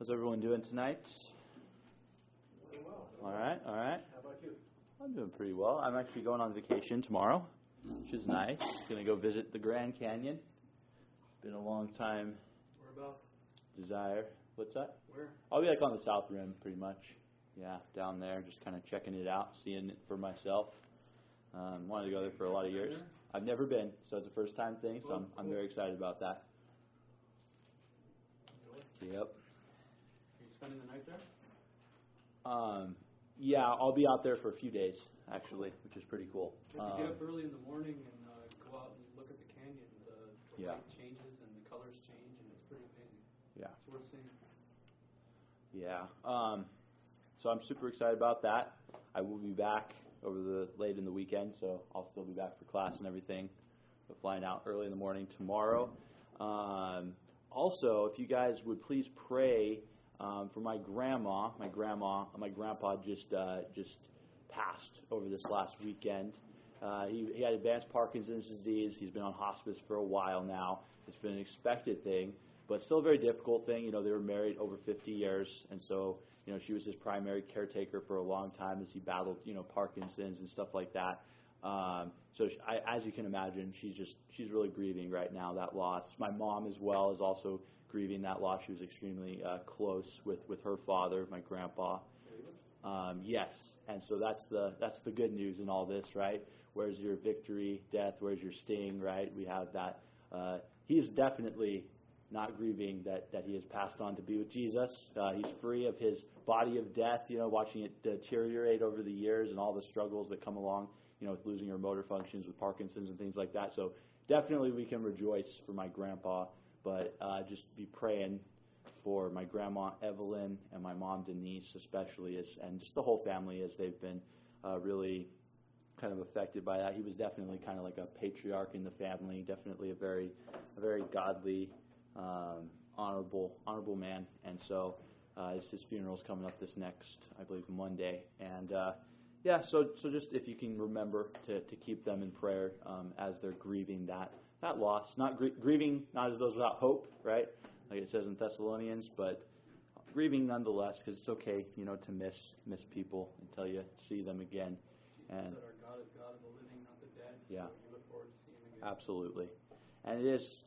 How's everyone doing tonight? Doing well. All right. How about you? I'm doing pretty well. I'm actually going on vacation tomorrow, which is nice. Going to go visit the Grand Canyon. Been a long time Whereabouts? desire. What's that? Where? I'll be like on the South Rim, pretty much. Yeah, down there, just kind of checking it out, seeing it for myself. Wanted to go there for a lot of years. I've never been, so it's a first time thing, so I'm very excited about that. Really? Yep. Are you spending the night there? Yeah, I'll be out there for a few days, actually, which is pretty cool. You have to get up early in the morning and go out and look at the canyon. The light changes and the colors change, and it's pretty amazing. Yeah. It's worth seeing. Yeah. So I'm super excited about that. I will be back late in the weekend, so I'll still be back for class and everything. But flying out early in the morning tomorrow. Also, if you guys would please pray for my grandma. My grandpa just passed over this last weekend. He had advanced Parkinson's disease. He's been on hospice for a while now. It's been an expected thing, but still a very difficult thing. They were married over 50 years, and so she was his primary caretaker for a long time as he battled Parkinson's and stuff like that. As you can imagine, she's really grieving right now that loss. My mom as well is also grieving that loss. She was extremely close with her father, my grandpa. Yes, and so that's the good news in all this, right? Where's your victory, death? Where's your sting, right? We have that. He's definitely not grieving that he has passed on to be with Jesus. He's free of his body of death, watching it deteriorate over the years and all the struggles that come along, with losing your motor functions with Parkinson's and things like that. So definitely we can rejoice for my grandpa, but just be praying for my grandma Evelyn and my mom Denise especially, and just the whole family as they've been really kind of affected by that. He was definitely kind of like a patriarch in the family, definitely a very godly, honorable man. And so his funeral is coming up this next, I believe, Monday. And so just if you can remember to keep them in prayer as they're grieving that loss, not grieving not as those without hope, right? Like it says in Thessalonians, but grieving nonetheless, because it's okay, to miss people until you see them again. Jesus said our God is God of the living, not the dead. Yeah. So we look forward to seeing him again. Absolutely. And it is,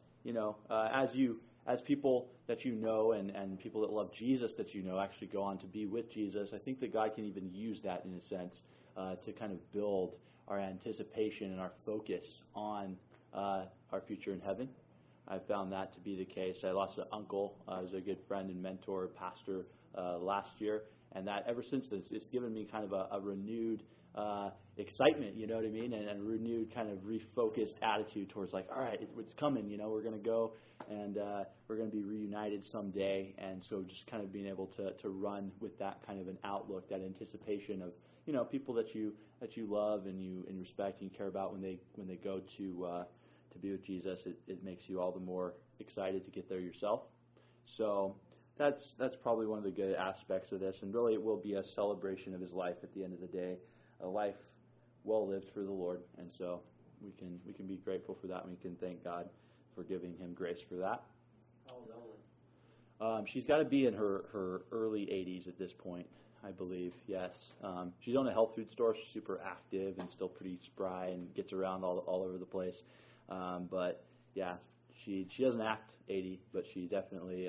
as people that and people that love Jesus that actually go on to be with Jesus, I think that God can even use that in a sense to kind of build our anticipation and our focus on our future in heaven. I found that to be the case. I lost an uncle. He was a good friend and mentor, pastor last year, and that ever since then, it's given me kind of a renewed excitement, you know what I mean, and a renewed kind of refocused attitude towards like, all right, it's coming, we're going to go and we're going to be reunited someday, and so just kind of being able to run with that kind of an outlook, that anticipation of people that you love and you respect and you care about when they go to be with Jesus, it makes you all the more excited to get there yourself. So that's probably one of the good aspects of this, and really it will be a celebration of his life at the end of the day, a life well lived for the Lord, and so we can be grateful for that, and we can thank God for giving him grace for that. How old is Evelyn? She's got to be in her early 80s at this point, I believe. Yes, she's on a health food store. She's super active and still pretty spry and gets around all over the place. But yeah, she doesn't act 80, but she's definitely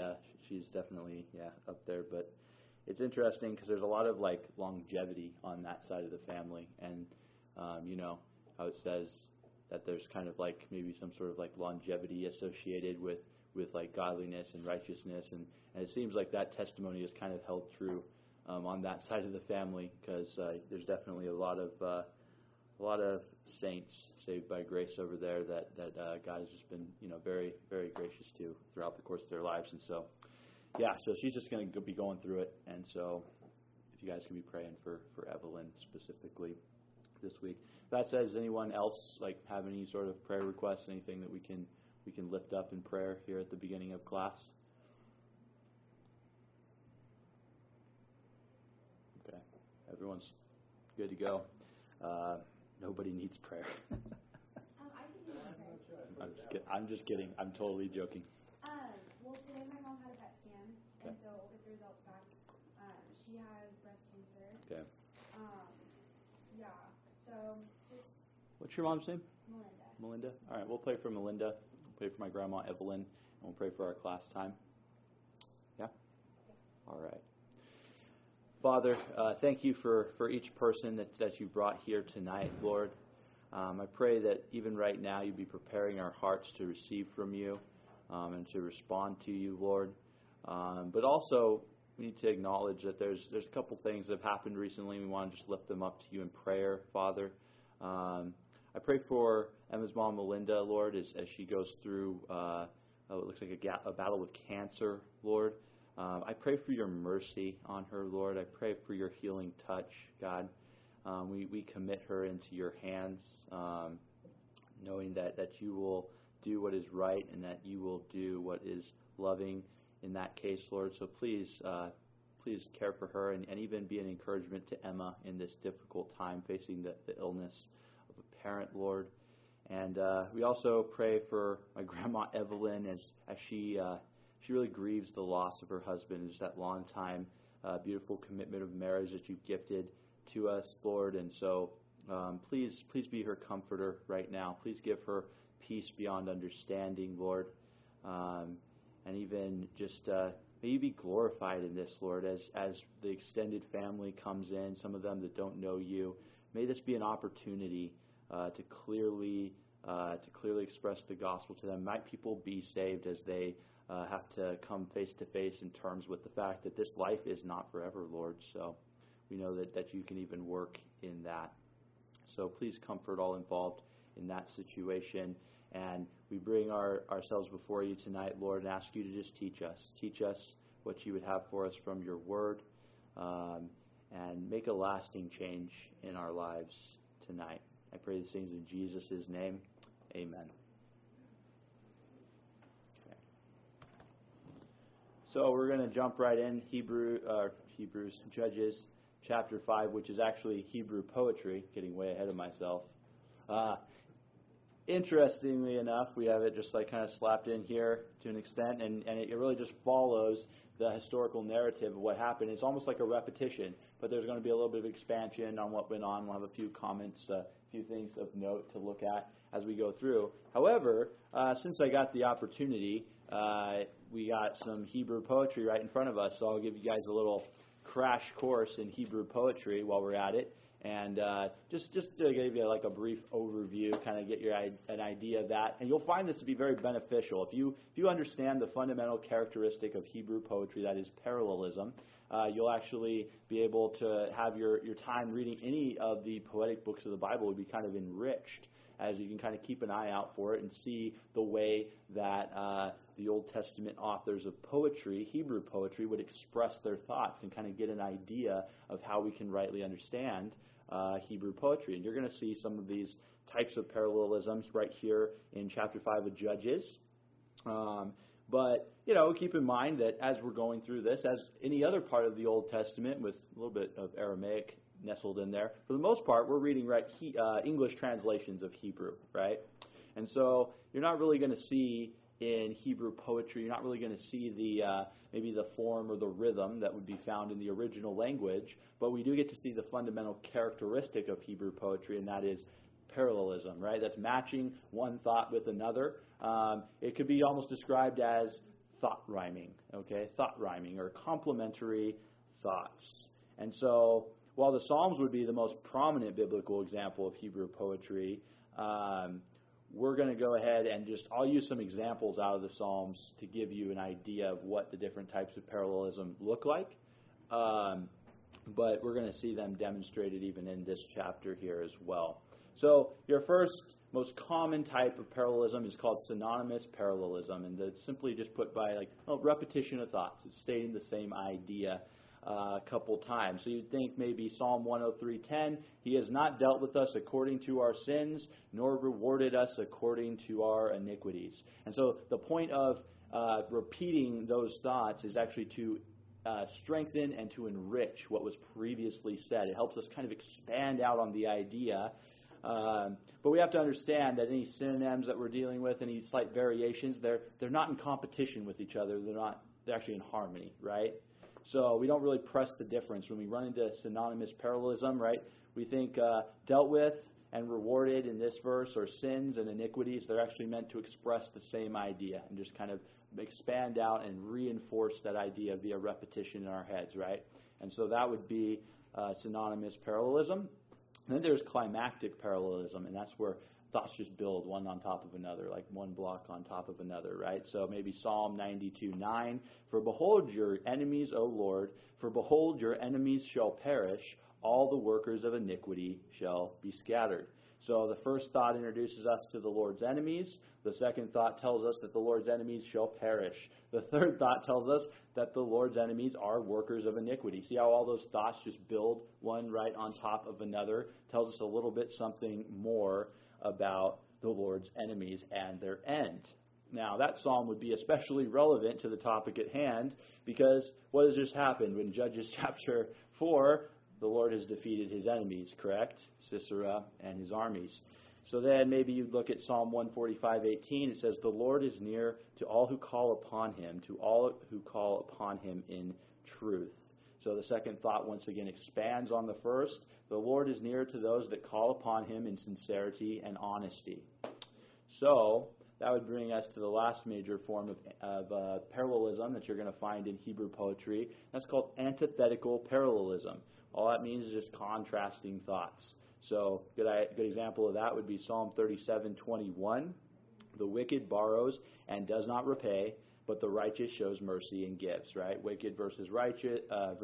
up there. But it's interesting because there's a lot of like longevity on that side of the family, and how it says that there's kind of like maybe some sort of like longevity associated with like godliness and righteousness, and it seems like that testimony is kind of held true on that side of the family, because there's definitely a lot of saints saved by grace over there that God has just been very, very gracious to throughout the course of their lives. And so so she's just going to be going through it, and so if you guys can be praying for Evelyn specifically this week. That said, does anyone else like have any sort of prayer requests, anything that we can lift up in prayer here at the beginning of class? Okay, everyone's good to go. Nobody needs prayer. I can use prayer. I'm just kidding. I'm totally joking. Well, today my mom had a PET scan, Okay. And so we'll get the results back. She has breast cancer. Okay. Yeah. So just. What's your mom's name? Melinda. Melinda? All right, we'll pray for Melinda. We'll pray for my grandma, Evelyn, and we'll pray for our class time. Yeah? All right. Father, thank you for each person that you brought here tonight, Lord. I pray that even right now you'd be preparing our hearts to receive from you and to respond to you, Lord. But also, we need to acknowledge that there's a couple things that have happened recently. We want to just lift them up to you in prayer, Father. I pray for Emma's mom, Melinda, Lord, as she goes through what looks like a battle with cancer, Lord. I pray for your mercy on her, Lord. I pray for your healing touch, God. We commit her into your hands, knowing that you will do what is right and that you will do what is loving in that case, Lord. So please care for her and even be an encouragement to Emma in this difficult time facing the illness of a parent, Lord. And we also pray for my grandma Evelyn as she really grieves the loss of her husband, and just that long time, beautiful commitment of marriage that you've gifted to us, Lord. And so please be her comforter right now. Please give her peace beyond understanding, Lord. And even just may you be glorified in this, Lord, as the extended family comes in, some of them that don't know you. May this be an opportunity to clearly express the gospel to them. Might people be saved as they have to come face to face in terms with the fact that this life is not forever, Lord. So we know that you can even work in that. So please comfort all involved in that situation. And we bring ourselves before you tonight, Lord, and ask you to just teach us. Teach us what you would have for us from your word, and make a lasting change in our lives tonight. I pray these things in Jesus' name. Amen. Okay. So we're going to jump right in. Judges chapter 5, which is actually Hebrew poetry. Getting way ahead of myself. Interestingly enough, we have it just like kind of slapped in here to an extent, and it really just follows the historical narrative of what happened. It's almost like a repetition, but there's going to be a little bit of expansion on what went on. We'll have a few comments, a few things of note to look at as we go through. However, since I got the opportunity, we got some Hebrew poetry right in front of us, so I'll give you guys a little crash course in Hebrew poetry while we're at it. And just to give you like a brief overview, kind of get an idea of that. And you'll find this to be very beneficial. If you understand the fundamental characteristic of Hebrew poetry, that is parallelism, you'll actually be able to have your time reading any of the poetic books of the Bible would be kind of enriched, as you can kind of keep an eye out for it and see the way that the Old Testament authors of poetry, Hebrew poetry, would express their thoughts and kind of get an idea of how we can rightly understand Hebrew poetry. And you're going to see some of these types of parallelism right here in chapter 5 of Judges. But, keep in mind that as we're going through this, as any other part of the Old Testament with a little bit of Aramaic nestled in there, for the most part, we're reading English translations of Hebrew, right? And so you're not really going to see in Hebrew poetry, you're not really going to see maybe the form or the rhythm that would be found in the original language, but we do get to see the fundamental characteristic of Hebrew poetry, and that is parallelism, right? That's matching one thought with another. It could be almost described as thought rhyming, okay? Thought rhyming or complementary thoughts. And so while the Psalms would be the most prominent biblical example of Hebrew poetry, we're going to go ahead and I'll use some examples out of the Psalms to give you an idea of what the different types of parallelism look like. But we're going to see them demonstrated even in this chapter here as well. So your first most common type of parallelism is called synonymous parallelism, and that's simply just put by repetition of thoughts. It's stating the same idea a couple times. So you'd think maybe Psalm 103:10, He has not dealt with us according to our sins, nor rewarded us according to our iniquities. And so the point of repeating those thoughts is actually to strengthen and to enrich what was previously said. It helps us kind of expand out on the idea. But we have to understand that any synonyms that we're dealing with, any slight variations, they're not in competition with each other. They're not they're actually in harmony, right? So we don't really press the difference. When we run into synonymous parallelism, right, we think dealt with and rewarded in this verse are sins and iniquities. They're actually meant to express the same idea and just kind of expand out and reinforce that idea via repetition in our heads, right? And so that would be synonymous parallelism. And then there's climactic parallelism, and that's where thoughts just build one on top of another, like one block on top of another, right? So maybe Psalm 92:9, for behold your enemies, O Lord, for behold your enemies shall perish, all the workers of iniquity shall be scattered. So the first thought introduces us to the Lord's enemies. The second thought tells us that the Lord's enemies shall perish. The third thought tells us that the Lord's enemies are workers of iniquity. See how all those thoughts just build one right on top of another? Tells us a little bit something more about the Lord's enemies and their end. Now, that psalm would be especially relevant to the topic at hand, because what has just happened? In Judges chapter 4, the Lord has defeated his enemies, correct? Sisera and his armies. So then maybe you'd look at Psalm 145:18. It says, the Lord is near to all who call upon him, to all who call upon him in truth. So the second thought once again expands on the first. The Lord is near to those that call upon him in sincerity and honesty. So that would bring us to the last major form of parallelism that you're going to find in Hebrew poetry. That's called antithetical parallelism. All that means is just contrasting thoughts. So good example of that would be Psalm 37:21. The wicked borrows and does not repay, but the righteous shows mercy and gives, right? Wicked versus righteous,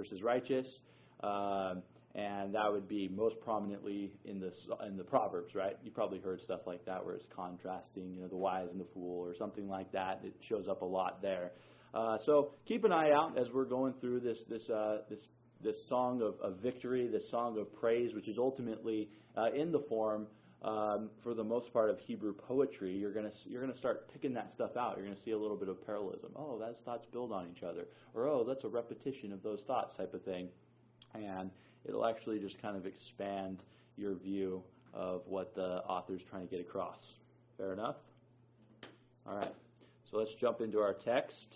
and that would be most prominently in the Proverbs, right? You've probably heard stuff like that where it's contrasting, the wise and the fool or something like that. It shows up a lot there. So keep an eye out as we're going through this song of victory, this song of praise, which is ultimately in the form, for the most part, of Hebrew poetry. You're gonna start picking that stuff out. You're gonna see a little bit of parallelism. Oh, those thoughts build on each other, or oh, that's a repetition of those thoughts, type of thing, and it'll actually just kind of expand your view of what the author's trying to get across. Fair enough? All right. So let's jump into our text,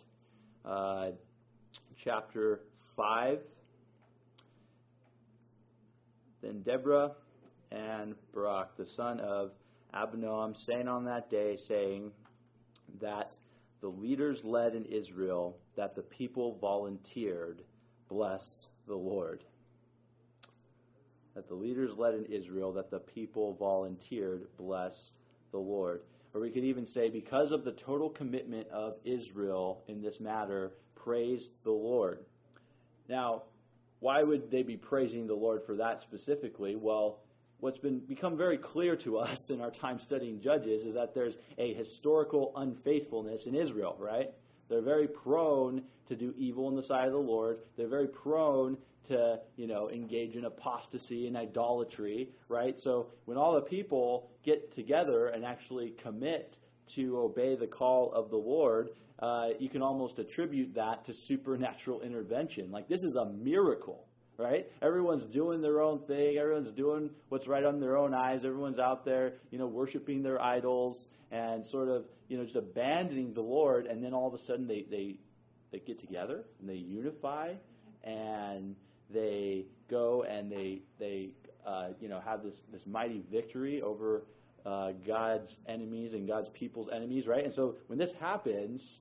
chapter 5. Then Deborah and Barak, the son of Abinoam, sang on that day, saying that the leaders led in Israel, that the people volunteered, bless the Lord. That the leaders led in Israel, that the people volunteered, bless the Lord. Or we could even say, because of the total commitment of Israel in this matter, praise the Lord. Now, why would they be praising the Lord for that specifically? Well, what's become very clear to us in our time studying Judges is that there's a historical unfaithfulness in Israel, right? They're very prone to do evil in the sight of the Lord. They're very prone to, engage in apostasy and idolatry, right? So when all the people get together and actually commit to obey the call of the Lord, you can almost attribute that to supernatural intervention. Like, this is a miracle, right? Everyone's doing their own thing. Everyone's doing what's right on their own eyes. Everyone's out there, worshiping their idols and sort of, just abandoning the Lord. And then all of a sudden they get together and they unify and they go and they have this mighty victory over God's enemies and God's people's enemies, right? And so when this happens,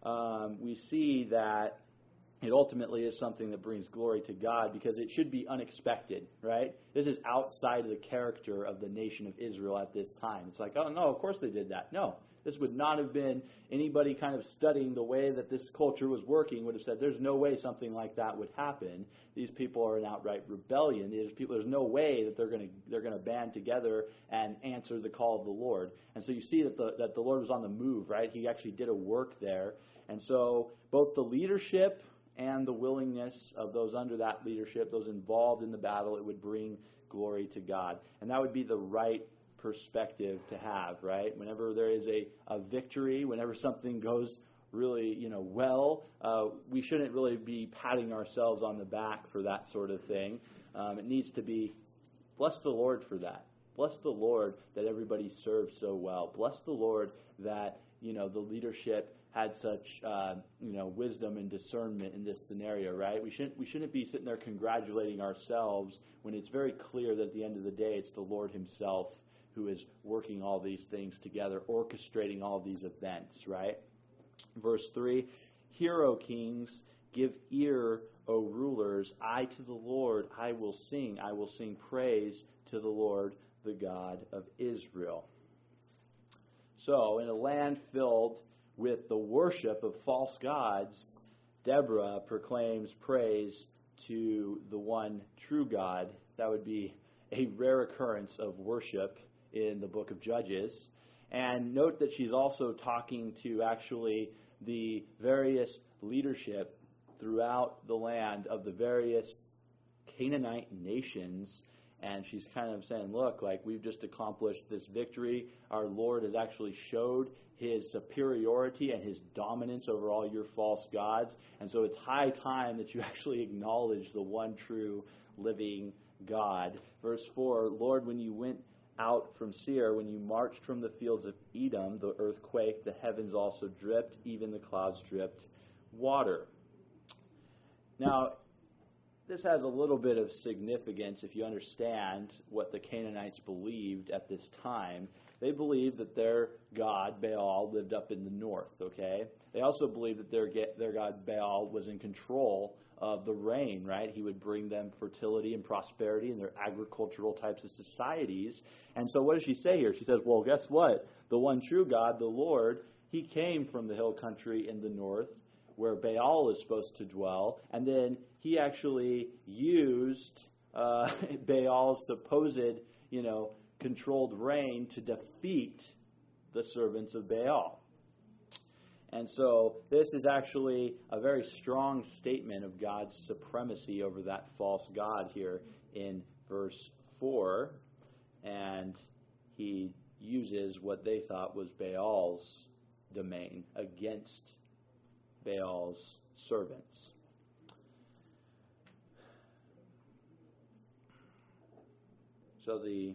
we see that it ultimately is something that brings glory to God, because it should be unexpected, right? This is outside of the character of the nation of Israel at this time. It's like, oh, no, of course they did that. No, this would not have been anybody kind of studying the way that this culture was working would have said, there's no way something like that would happen. These people are in outright rebellion. There's no way that they're going to band together and answer the call of the Lord. And so you see that the Lord was on the move, right? He actually did a work there. And so both the leadership and the willingness of those under that leadership, those involved in the battle, it would bring glory to God. And that would be the right perspective to have, right? Whenever there is a victory, whenever something goes really, well, we shouldn't really be patting ourselves on the back for that sort of thing. It needs to be, bless the Lord for that. Bless the Lord that everybody served so well. Bless the Lord that, the leadership had such, wisdom and discernment in this scenario, right? We shouldn't be sitting there congratulating ourselves when it's very clear that at the end of the day, it's the Lord himself who is working all these things together, orchestrating all these events, right? Verse 3, "Hear, O kings, give ear, O rulers, I to the Lord I will sing praise to the Lord, the God of Israel." So, in a land filled with the worship of false gods, Deborah proclaims praise to the one true God. That would be a rare occurrence of worship in the book of Judges. And note that she's also talking to actually the various leadership throughout the land of the various Canaanite nations. And she's kind of saying, look, like, we've just accomplished this victory. Our Lord has actually showed his superiority and his dominance over all your false gods. And so it's high time that you actually acknowledge the one true living God. Verse 4, "Lord, when you went out from Seir, when you marched from the fields of Edom, the earth quaked, the heavens also dripped, even the clouds dripped water." Now, this has a little bit of significance if you understand what the Canaanites believed at this time. They believed that their god, Baal, lived up in the north, okay? They also believed that their god, Baal, was in control of the rain, right? He would bring them fertility and prosperity in their agricultural types of societies. And so what does she say here? She says, well, guess what? The one true God, the Lord, he came from the hill country in the north, where Baal is supposed to dwell, and then he actually used Baal's supposed, controlled reign to defeat the servants of Baal. And so this is actually a very strong statement of God's supremacy over that false god here in verse 4, and he uses what they thought was Baal's domain against Baal's servants. So the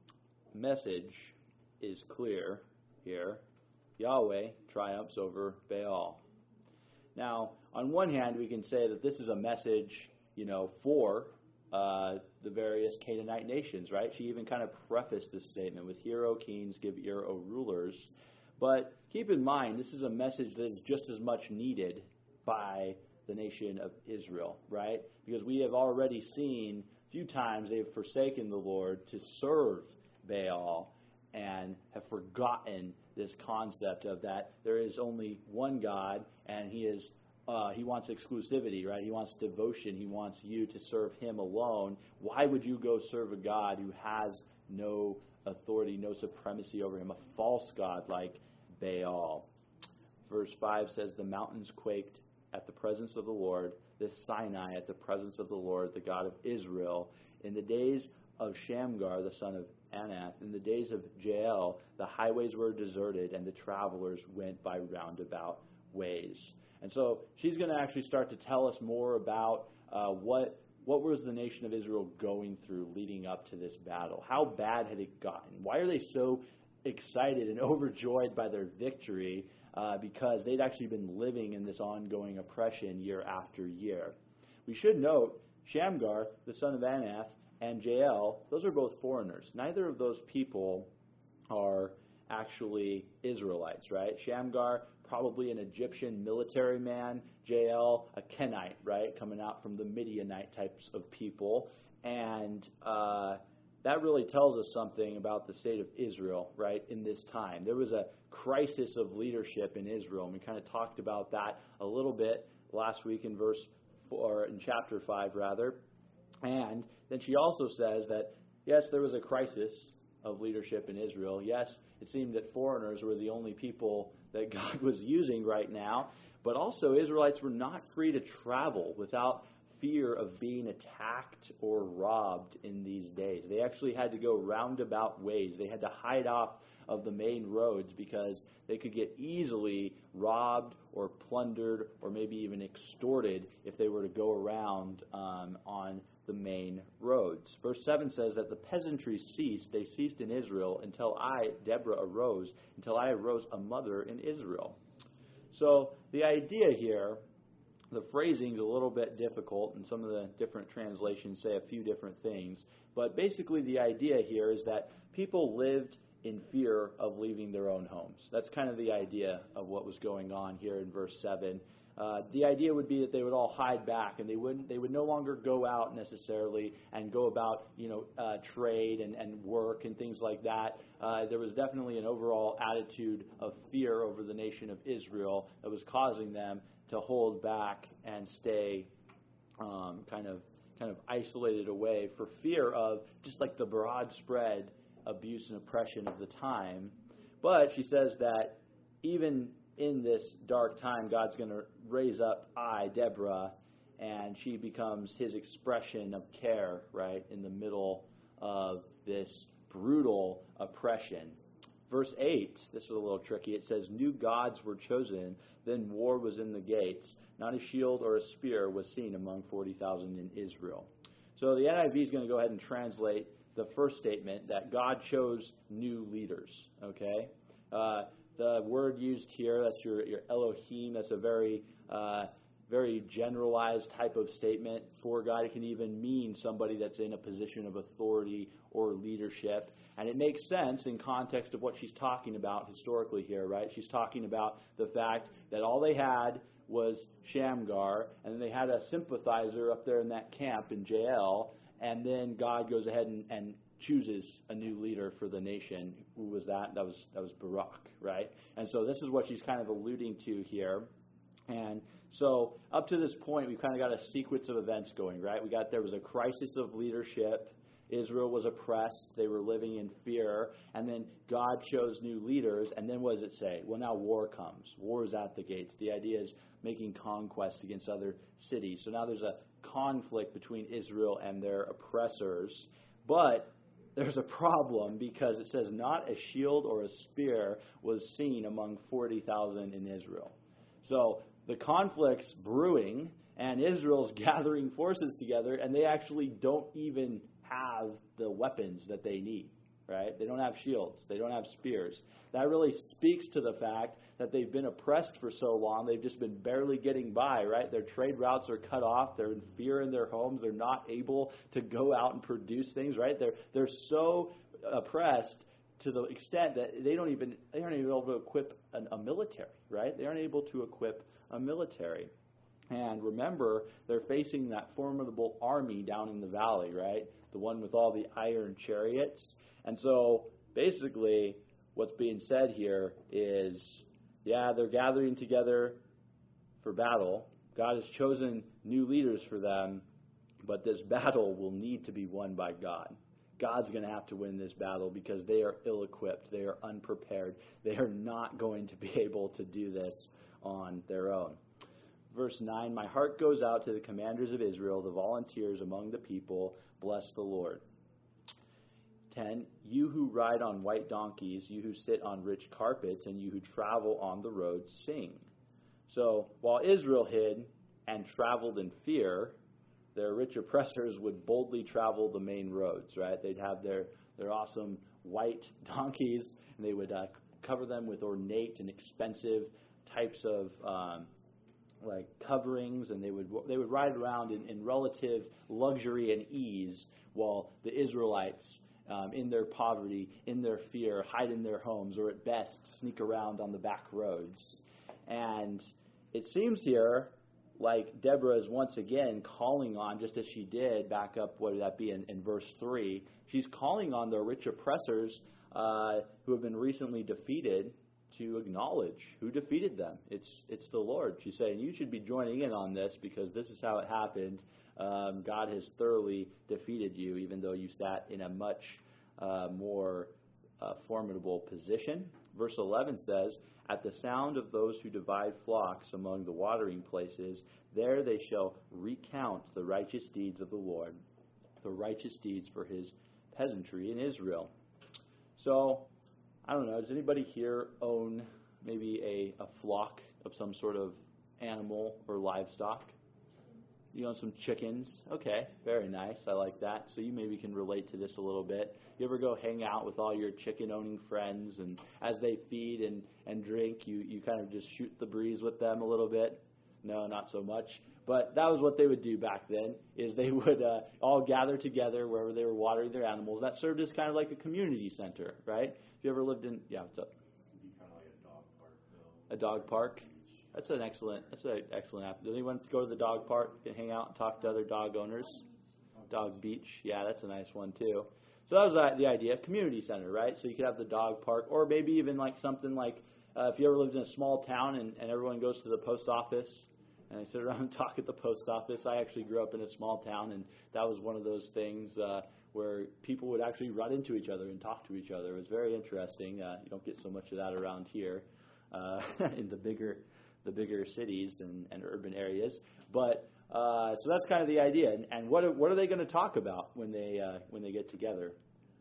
message is clear here. Yahweh triumphs over Baal. Now, on one hand, we can say that this is a message, for the various Canaanite nations, right? She even kind of prefaced this statement with, "Hear, O kings, give ear, O rulers." But keep in mind, this is a message that is just as much needed by the nation of Israel, right? Because we have already seen a few times they have forsaken the Lord to serve Baal and have forgotten this concept of that there is only one God, and he wants exclusivity, right? He wants devotion. He wants you to serve him alone. Why would you go serve a God who has no authority, no supremacy over him, a false god like Baal? Verse 5 says, "The mountains quaked at the presence of the Lord, this Sinai at the presence of the Lord, the God of Israel. In the days of Shamgar, the son of Anath, in the days of Jael, the highways were deserted, and the travelers went by roundabout ways." And so she's going to actually start to tell us more about what was the nation of Israel going through leading up to this battle. How bad had it gotten? Why are they so excited and overjoyed by their victory? Because they'd actually been living in this ongoing oppression year after year. We should note, Shamgar, the son of Anath, and Jael, those are both foreigners. Neither of those people are actually Israelites, right? Shamgar, probably an Egyptian military man. Jael, a Kenite, right? Coming out from the Midianite types of people. And that really tells us something about the state of Israel, right, in this time. There was a crisis of leadership in Israel, and we kind of talked about that a little bit last week in chapter 5, rather. And then she also says that, yes, there was a crisis of leadership in Israel. Yes, it seemed that foreigners were the only people that God was using right now, but also Israelites were not free to travel without fear of being attacked or robbed in these days. They actually had to go roundabout ways. They had to hide off of the main roads because they could get easily robbed or plundered or maybe even extorted if they were to go around on the main roads. Verse 7 says that the peasantry ceased. They ceased in Israel until I, Deborah, arose, until I arose a mother in Israel. So the idea here, the phrasing is a little bit difficult, and some of the different translations say a few different things. But basically the idea here is that people lived in fear of leaving their own homes. That's kind of the idea of what was going on here in verse 7. The idea would be that they would all hide back, and they would no longer go out necessarily and go about trade and work and things like that. There was definitely an overall attitude of fear over the nation of Israel that was causing them to hold back and stay kind of isolated away for fear of just like the broad spread abuse and oppression of the time. But she says that even in this dark time, God's going to raise up Deborah, and she becomes his expression of care, right, in the middle of this brutal oppression. Verse 8, this is a little tricky. It says, new gods were chosen, then war was in the gates. Not a shield or a spear was seen among 40,000 in Israel. So the NIV is going to go ahead and translate the first statement that God chose new leaders, okay? The word used here, that's your Elohim, that's a very generalized type of statement for God. It can even mean somebody that's in a position of authority or leadership. And it makes sense in context of what she's talking about historically here, right? She's talking about the fact that all they had was Shamgar, and then they had a sympathizer up there in that camp in Jael, and then God goes ahead and chooses a new leader for the nation. Who was that? That was Barak, right? And so this is what she's kind of alluding to here. And so up to this point, we've kind of got a sequence of events going, right? There was a crisis of leadership. Israel was oppressed. They were living in fear. And then God chose new leaders. And then what does it say? Well, now war comes. War is at the gates. The idea is making conquest against other cities. So now there's a conflict between Israel and their oppressors. But there's a problem because it says not a shield or a spear was seen among 40,000 in Israel. So the conflict's brewing, and Israel's gathering forces together, and they actually don't even have the weapons that they need, right? They don't have shields. They don't have spears. That really speaks to the fact that they've been oppressed for so long. They've just been barely getting by, right? Their trade routes are cut off. They're in fear in their homes. They're not able to go out and produce things, right? They're so oppressed to the extent that they aren't even able to equip a military, right? They aren't able to equip a military. And remember, they're facing that formidable army down in the valley, right? The one with all the iron chariots. And so basically what's being said here is, yeah, they're gathering together for battle. God has chosen new leaders for them, but this battle will need to be won by God. God's going to have to win this battle because they are ill-equipped. They are unprepared. They are not going to be able to do this on their own. Verse 9, my heart goes out to the commanders of Israel, the volunteers among the people. Bless the Lord. 10, you who ride on white donkeys, you who sit on rich carpets, and you who travel on the roads, sing. So while Israel hid and traveled in fear, their rich oppressors would boldly travel the main roads, right? They'd have their awesome white donkeys, and they would cover them with ornate and expensive types of coverings, and they would ride around in relative luxury and ease, while the Israelites, in their poverty, in their fear, hide in their homes, or at best sneak around on the back roads. And it seems here like Deborah is once again calling on, just as she did back up, what would that be in verse 3, she's calling on the rich oppressors who have been recently defeated to acknowledge who defeated them. It's the Lord. She's saying, you should be joining in on this because this is how it happened. God has thoroughly defeated you, even though you sat in a much more formidable position. Verse 11 says, at the sound of those who divide flocks among the watering places, there they shall recount the righteous deeds of the Lord, the righteous deeds for his peasantry in Israel. So I don't know, does anybody here own maybe a flock of some sort of animal or livestock? You own some chickens. Okay, very nice. I like that. So you maybe can relate to this a little bit. You ever go hang out with all your chicken-owning friends, and as they feed and drink, you kind of just shoot the breeze with them a little bit? No, not so much. But that was what they would do back then, is they would all gather together wherever they were watering their animals. That served as kind of like a community center, right? If you ever lived in, yeah, what's up? It'd be kind of like a dog park, though. A dog park? That's an excellent app. Does anyone go to the dog park and hang out and talk to other dog owners? Dog beach, yeah, that's a nice one too. So that was the idea, community center, right? So you could have the dog park, or maybe even like something like if you ever lived in a small town and everyone goes to the post office and they sit around and talk at the post office. I actually grew up in a small town, and that was one of those things where people would actually run into each other and talk to each other. It was very interesting. You don't get so much of that around here in the bigger cities and urban areas. But so that's kind of the idea. And what are they going to talk about when they get together?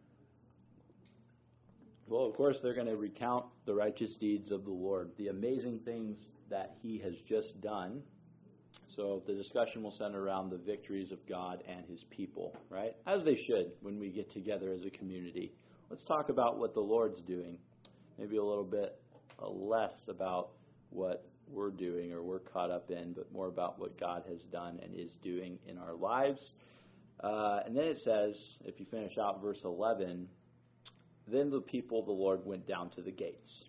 Well, of course, they're going to recount the righteous deeds of the Lord, the amazing things that He has just done. So the discussion will center around the victories of God and His people, right? As they should when we get together as a community. Let's talk about what the Lord's doing. Maybe a little bit less about what we're doing or we're caught up in, but more about what God has done and is doing in our lives. And then it says, if you finish out verse 11, then the people of the Lord went down to the gates.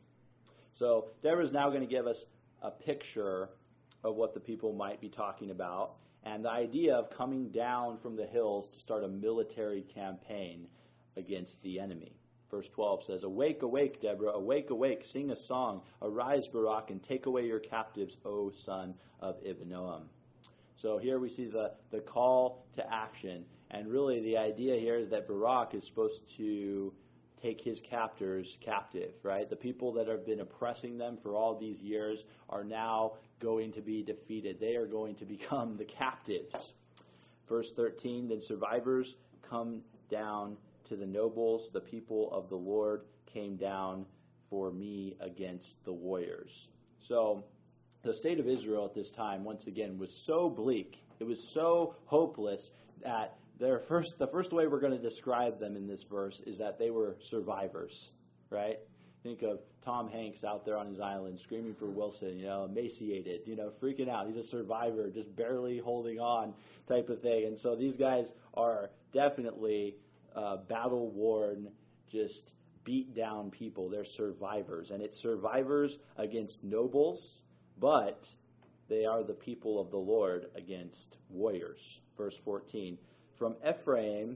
So Deborah's now going to give us a picture of what the people might be talking about, and the idea of coming down from the hills to start a military campaign against the enemy. Verse 12 says, "Awake, awake, Deborah, awake, awake, sing a song. Arise, Barak, and take away your captives, O son of Ibnoam." So here we see the call to action, and really the idea here is that Barak is supposed to take his captors captive, right? The people that have been oppressing them for all these years are now going to be defeated. They are going to become the captives. Verse 13, then survivors come down to the nobles. The people of the Lord came down for me against the warriors. So the state of Israel at this time, once again, was so bleak. It was so hopeless that the first way we're going to describe them in this verse is that they were survivors, right? Think of Tom Hanks out there on his island screaming for Wilson, emaciated, freaking out. He's a survivor, just barely holding on type of thing. And so these guys are definitely battle-worn, just beat-down people. They're survivors. And it's survivors against nobles, but they are the people of the Lord against warriors. Verse 14, from Ephraim,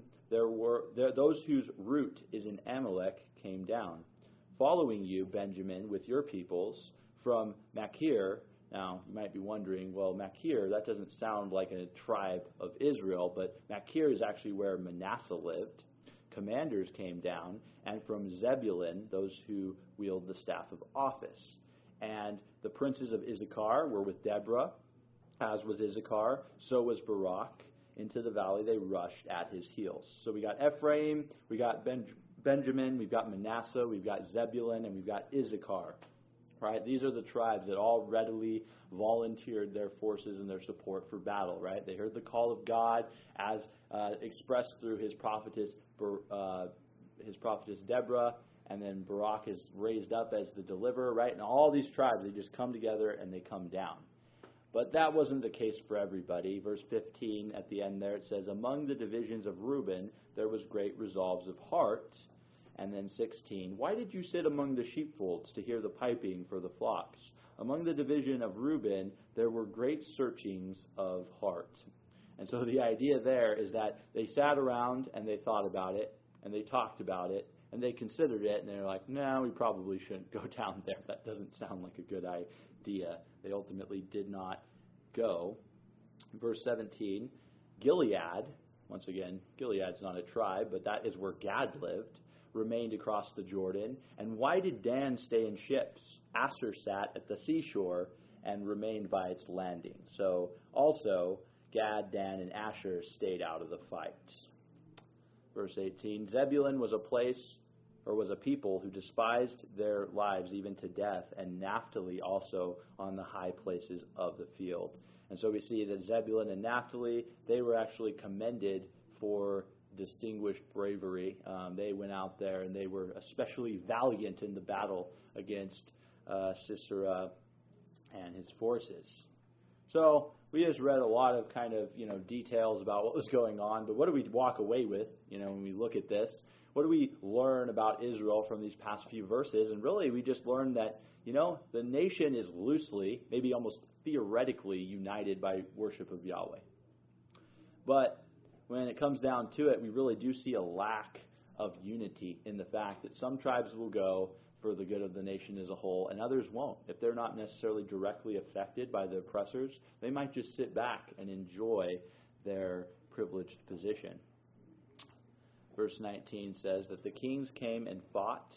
those whose root is in Amalek came down. Following you, Benjamin, with your peoples, from Machir. Now, you might be wondering, well, Machir, that doesn't sound like a tribe of Israel, but Machir is actually where Manasseh lived. Commanders came down, and from Zebulun, those who wield the staff of office. And the princes of Issachar were with Deborah, as was Issachar, so was Barak. Into the valley they rushed at his heels. So we got Ephraim, we got Benjamin, we've got Manasseh, we've got Zebulun, and we've got Issachar. Right? These are the tribes that all readily volunteered their forces and their support for battle. Right? They heard the call of God as expressed through his prophetess Deborah, and then Barak is raised up as the deliverer. Right? And all these tribes, they just come together and they come down. But that wasn't the case for everybody. Verse 15 at the end there, it says, among the divisions of Reuben, there was great resolves of heart. And then 16, why did you sit among the sheepfolds to hear the piping for the flocks? Among the division of Reuben, there were great searchings of heart. And so the idea there is that they sat around and they thought about it, and they talked about it, and they considered it, and they're like, no, we probably shouldn't go down there. That doesn't sound like a good idea. They ultimately did not go. Verse 17, Gilead, once again, Gilead's not a tribe, but that is where Gad lived, remained across the Jordan. And why did Dan stay in ships? Asher sat at the seashore and remained by its landing. So also, Gad, Dan, and Asher stayed out of the fight. Verse 18, Zebulun was a place or was a people who despised their lives even to death, and Naphtali also on the high places of the field. And so we see that Zebulun and Naphtali, they were actually commended for distinguished bravery. They went out there and they were especially valiant in the battle against Sisera and his forces. So we just read a lot of kind of, details about what was going on, but what do we walk away with, when we look at this? What do we learn about Israel from these past few verses? And really, we just learned that, the nation is loosely, maybe almost theoretically, united by worship of Yahweh. But when it comes down to it, we really do see a lack of unity in the fact that some tribes will go for the good of the nation as a whole, and others won't. If they're not necessarily directly affected by the oppressors, they might just sit back and enjoy their privileged position. Verse 19 says that the kings came and fought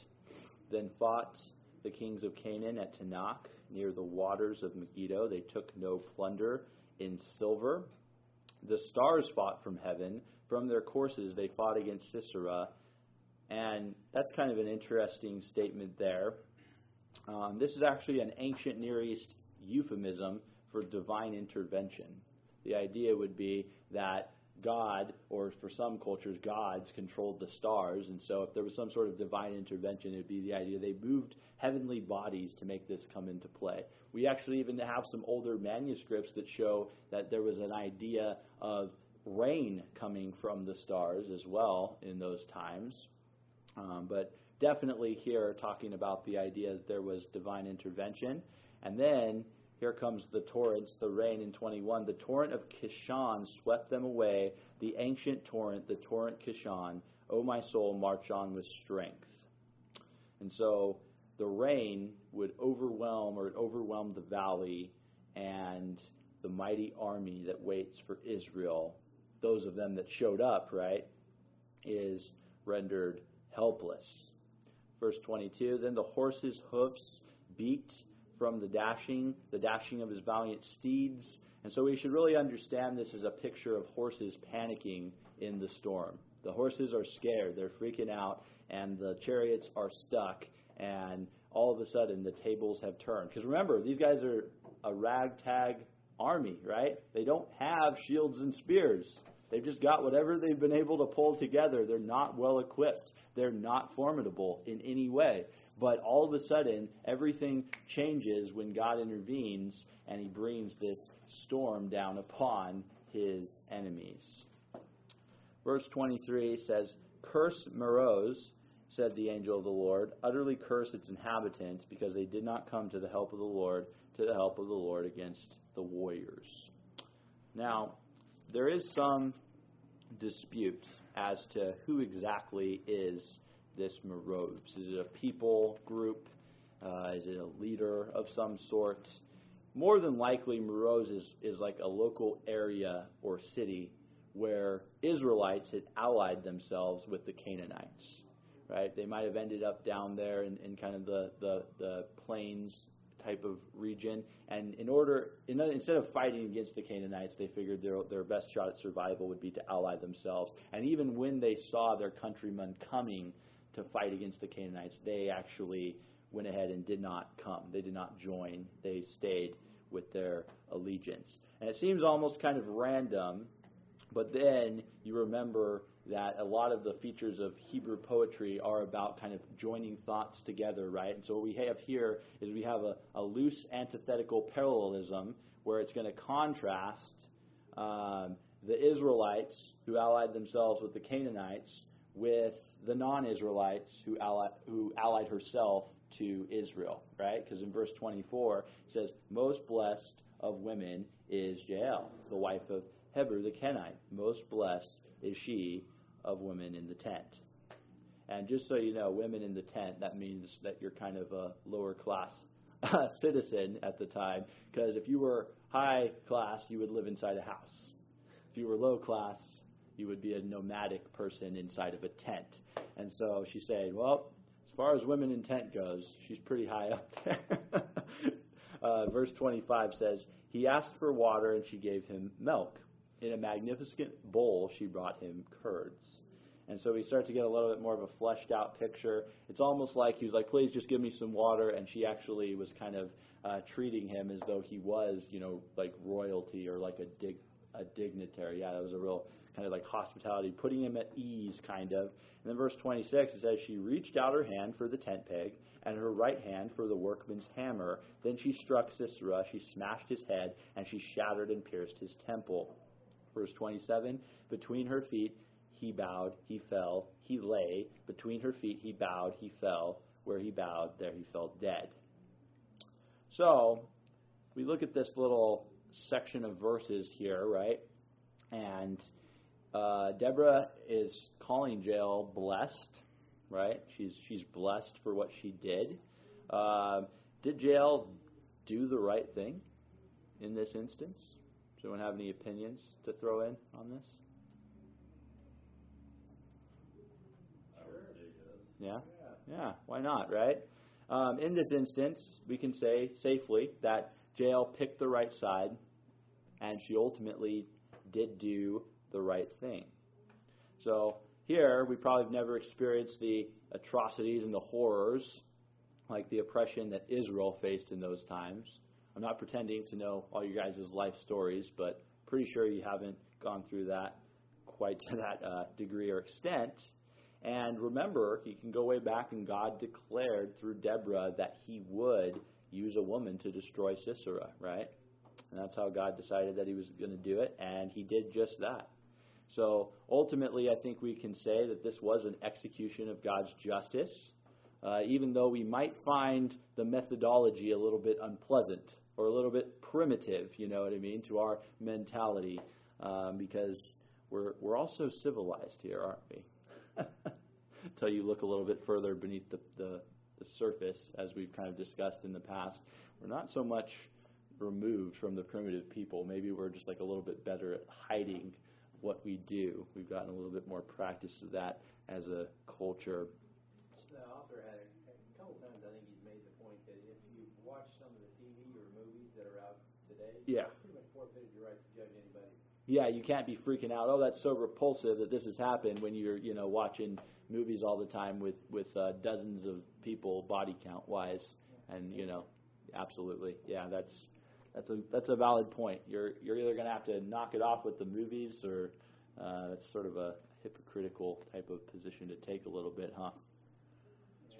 the kings of Canaan at Tanakh, near the waters of Megiddo. They took no plunder in silver. The stars fought from heaven. From their courses they fought against Sisera. And that's kind of an interesting statement there. This is actually an ancient Near East euphemism for divine intervention. The idea would be that God, or for some cultures, gods controlled the stars, and so if there was some sort of divine intervention, it would be the idea they moved heavenly bodies to make this come into play. We actually even have some older manuscripts that show that there was an idea of rain coming from the stars as well in those times. But definitely here talking about the idea that there was divine intervention. And then here comes the torrents, the rain in 21. The torrent of Kishon swept them away, the ancient torrent, the torrent Kishon. O my soul, march on with strength. And so the rain would overwhelm the valley, and the mighty army that waits for Israel, those of them that showed up, right, is rendered helpless. Verse 22, then the horse's hoofs beat from the dashing of his valiant steeds. And so we should really understand this as a picture of horses panicking in the storm. The horses are scared, they're freaking out, and the chariots are stuck, and all of a sudden the tables have turned. Because remember, these guys are a ragtag army, right? They don't have shields and spears. They've just got whatever they've been able to pull together. They're not well equipped. They're not formidable in any way. But all of a sudden, everything changes when God intervenes and he brings this storm down upon his enemies. Verse 23 says, curse Meroz, said the angel of the Lord, utterly curse its inhabitants, because they did not come to the help of the Lord, against the warriors. Now, there is some dispute as to who exactly is this Meroz. Is it a people group? Is it a leader of some sort? More than likely, Meroz is like a local area or city where Israelites had allied themselves with the Canaanites. Right? They might have ended up down there in kind of the plains type of region, and instead of fighting against the Canaanites, they figured their best shot at survival would be to ally themselves. And even when they saw their countrymen coming to fight against the Canaanites, they actually went ahead and did not come. They did not join. They stayed with their allegiance. And it seems almost kind of random, but then you remember that a lot of the features of Hebrew poetry are about kind of joining thoughts together, right? And so what we have here is we have a loose antithetical parallelism where it's going to contrast the Israelites who allied themselves with the Canaanites with the non-Israelites who allied herself to Israel, right? Because in verse 24 it says, most blessed of women is Jael, the wife of Heber the Kenite. Most blessed is she of women in the tent. And just so you know, women in the tent, that means that you're kind of a lower class citizen at the time, because if you were high class, you would live inside a house. If you were low class, you would be a nomadic person inside of a tent. And so she's saying, well, as far as women in tent goes, she's pretty high up there. Verse 25 says, he asked for water and she gave him milk. In a magnificent bowl, she brought him curds. And so we start to get a little bit more of a fleshed out picture. It's almost like he was like, please just give me some water. And she actually was kind of treating him as though he was, like royalty or like a dignitary. Yeah, that was a real kind of like hospitality, putting him at ease kind of. And then verse 26, it says, she reached out her hand for the tent peg and her right hand for the workman's hammer. Then she struck Sisera, she smashed his head, and she shattered and pierced his temple. Verse 27, between her feet he bowed, he fell, he lay. Between her feet he bowed, he fell. Where he bowed, there he fell dead. So, we look at this little section of verses here, right? And Deborah is calling Jael blessed, right? She's blessed for what she did. Did Jael do the right thing in this instance? Does anyone have any opinions to throw in on this? Yeah? Yeah, why not, right? In this instance, we can say safely that Jael picked the right side, and she ultimately did do the right thing. So here, we probably have never experienced the atrocities and the horrors like the oppression that Israel faced in those times. I'm not pretending to know all you guys' life stories, but pretty sure you haven't gone through that quite to that degree or extent. And remember, you can go way back, and God declared through Deborah that he would use a woman to destroy Sisera, right? And that's how God decided that he was going to do it, and he did just that. So ultimately, I think we can say that this was an execution of God's justice, even though we might find the methodology a little bit unpleasant or a little bit primitive, you know what I mean, to our mentality, because we're also civilized here, aren't we? Until you look a little bit further beneath the surface, as we've kind of discussed in the past. We're not so much removed from the primitive people. Maybe we're just like a little bit better at hiding what we do. We've gotten a little bit more practice of that as a culture. The author had a couple times, I think he's made the point that if you watch some of the TV or movies that are out today, yeah, pretty much forfeited your right to judge anybody. Yeah, you can't be freaking out. Oh, that's so repulsive that this has happened when you're, watching movies all the time with dozens of people body count wise, and absolutely, yeah, that's a valid point. You're either going to have to knock it off with the movies, or that's sort of a hypocritical type of position to take a little bit, huh? Yeah.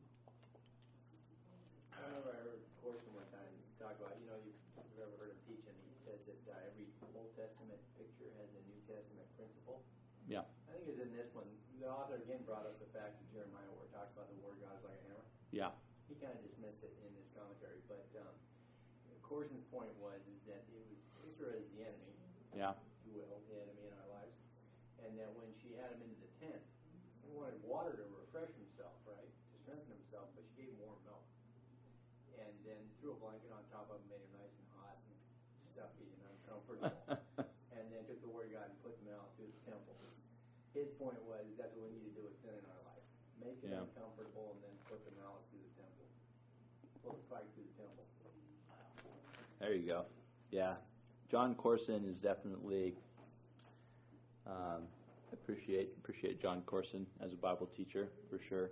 I remember I heard Corson one time talk about, you've ever heard him teach, and he says that every Old Testament picture has a New Testament principle. Yeah. I think it's in this one. The author again brought up the fact of Jeremiah, where it talks about the word of God is like a hammer. Yeah. He kind of dismissed it in this commentary, but Corson's point was that it was Sisera is the enemy, yeah, if you will, the enemy in our lives, and that when she had him into the tent, he wanted water to refresh himself, right, to strengthen himself, but she gave him warm milk, and then threw a blanket on top of him, made him nice and hot and stuffy and uncomfortable, and then took the word of God and put them out through the temple. His point was that's what we need to do with sin in our life. Make it uncomfortable and then put them out through the temple. Put the fight through the temple. There you go. Yeah. John Corson is definitely, appreciate John Corson as a Bible teacher, for sure.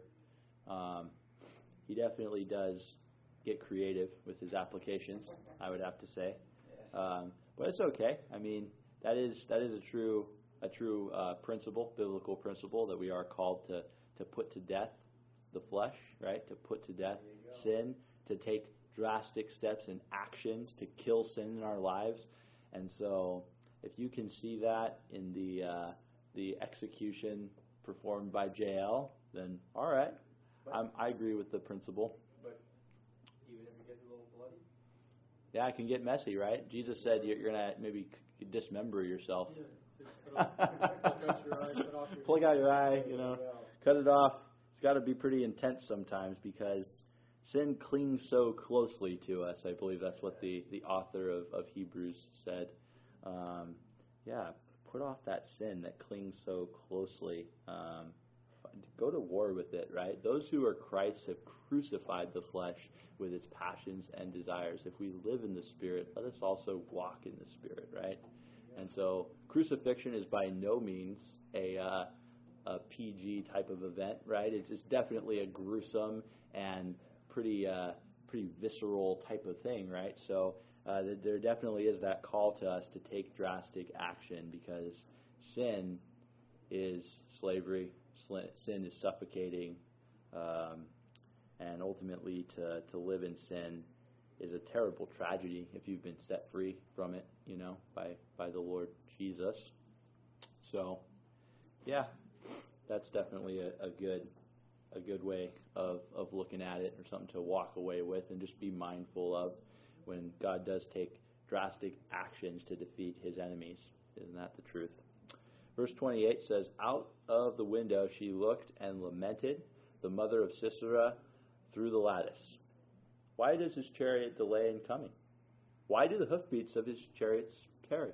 He definitely does get creative with his applications, I would have to say. But it's okay. I mean, that is a true principle, biblical principle, that we are called to put to death the flesh, right? To put to death sin, to take drastic steps and actions to kill sin in our lives. And so if you can see that in the execution performed by Jael, then all right, I agree with the principle. But even if it gets a little bloody? Yeah, it can get messy, right? Jesus said you're going to maybe dismember yourself. Plug out your eye, cut it off. It's got to be pretty intense sometimes, because sin clings so closely to us. I believe that's what the author of Hebrews said. Put off that sin that clings so closely. Go to war with it, right? Those who are Christ have crucified the flesh with its passions and desires. If we live in the Spirit, let us also walk in the Spirit, right? And so crucifixion is by no means a PG type of event, right? It's definitely a gruesome and pretty visceral type of thing, right? So there definitely is that call to us to take drastic action, because sin is slavery, sin is suffocating, and ultimately to live in sin is a terrible tragedy if you've been set free from it, by the Lord Jesus. So, yeah, that's definitely a good way of looking at it, or something to walk away with and just be mindful of when God does take drastic actions to defeat his enemies. Isn't that the truth? Verse 28 says, "Out of the window she looked and lamented, the mother of Sisera, through the lattice. Why does his chariot delay in coming? Why do the hoofbeats of his chariots tarry?"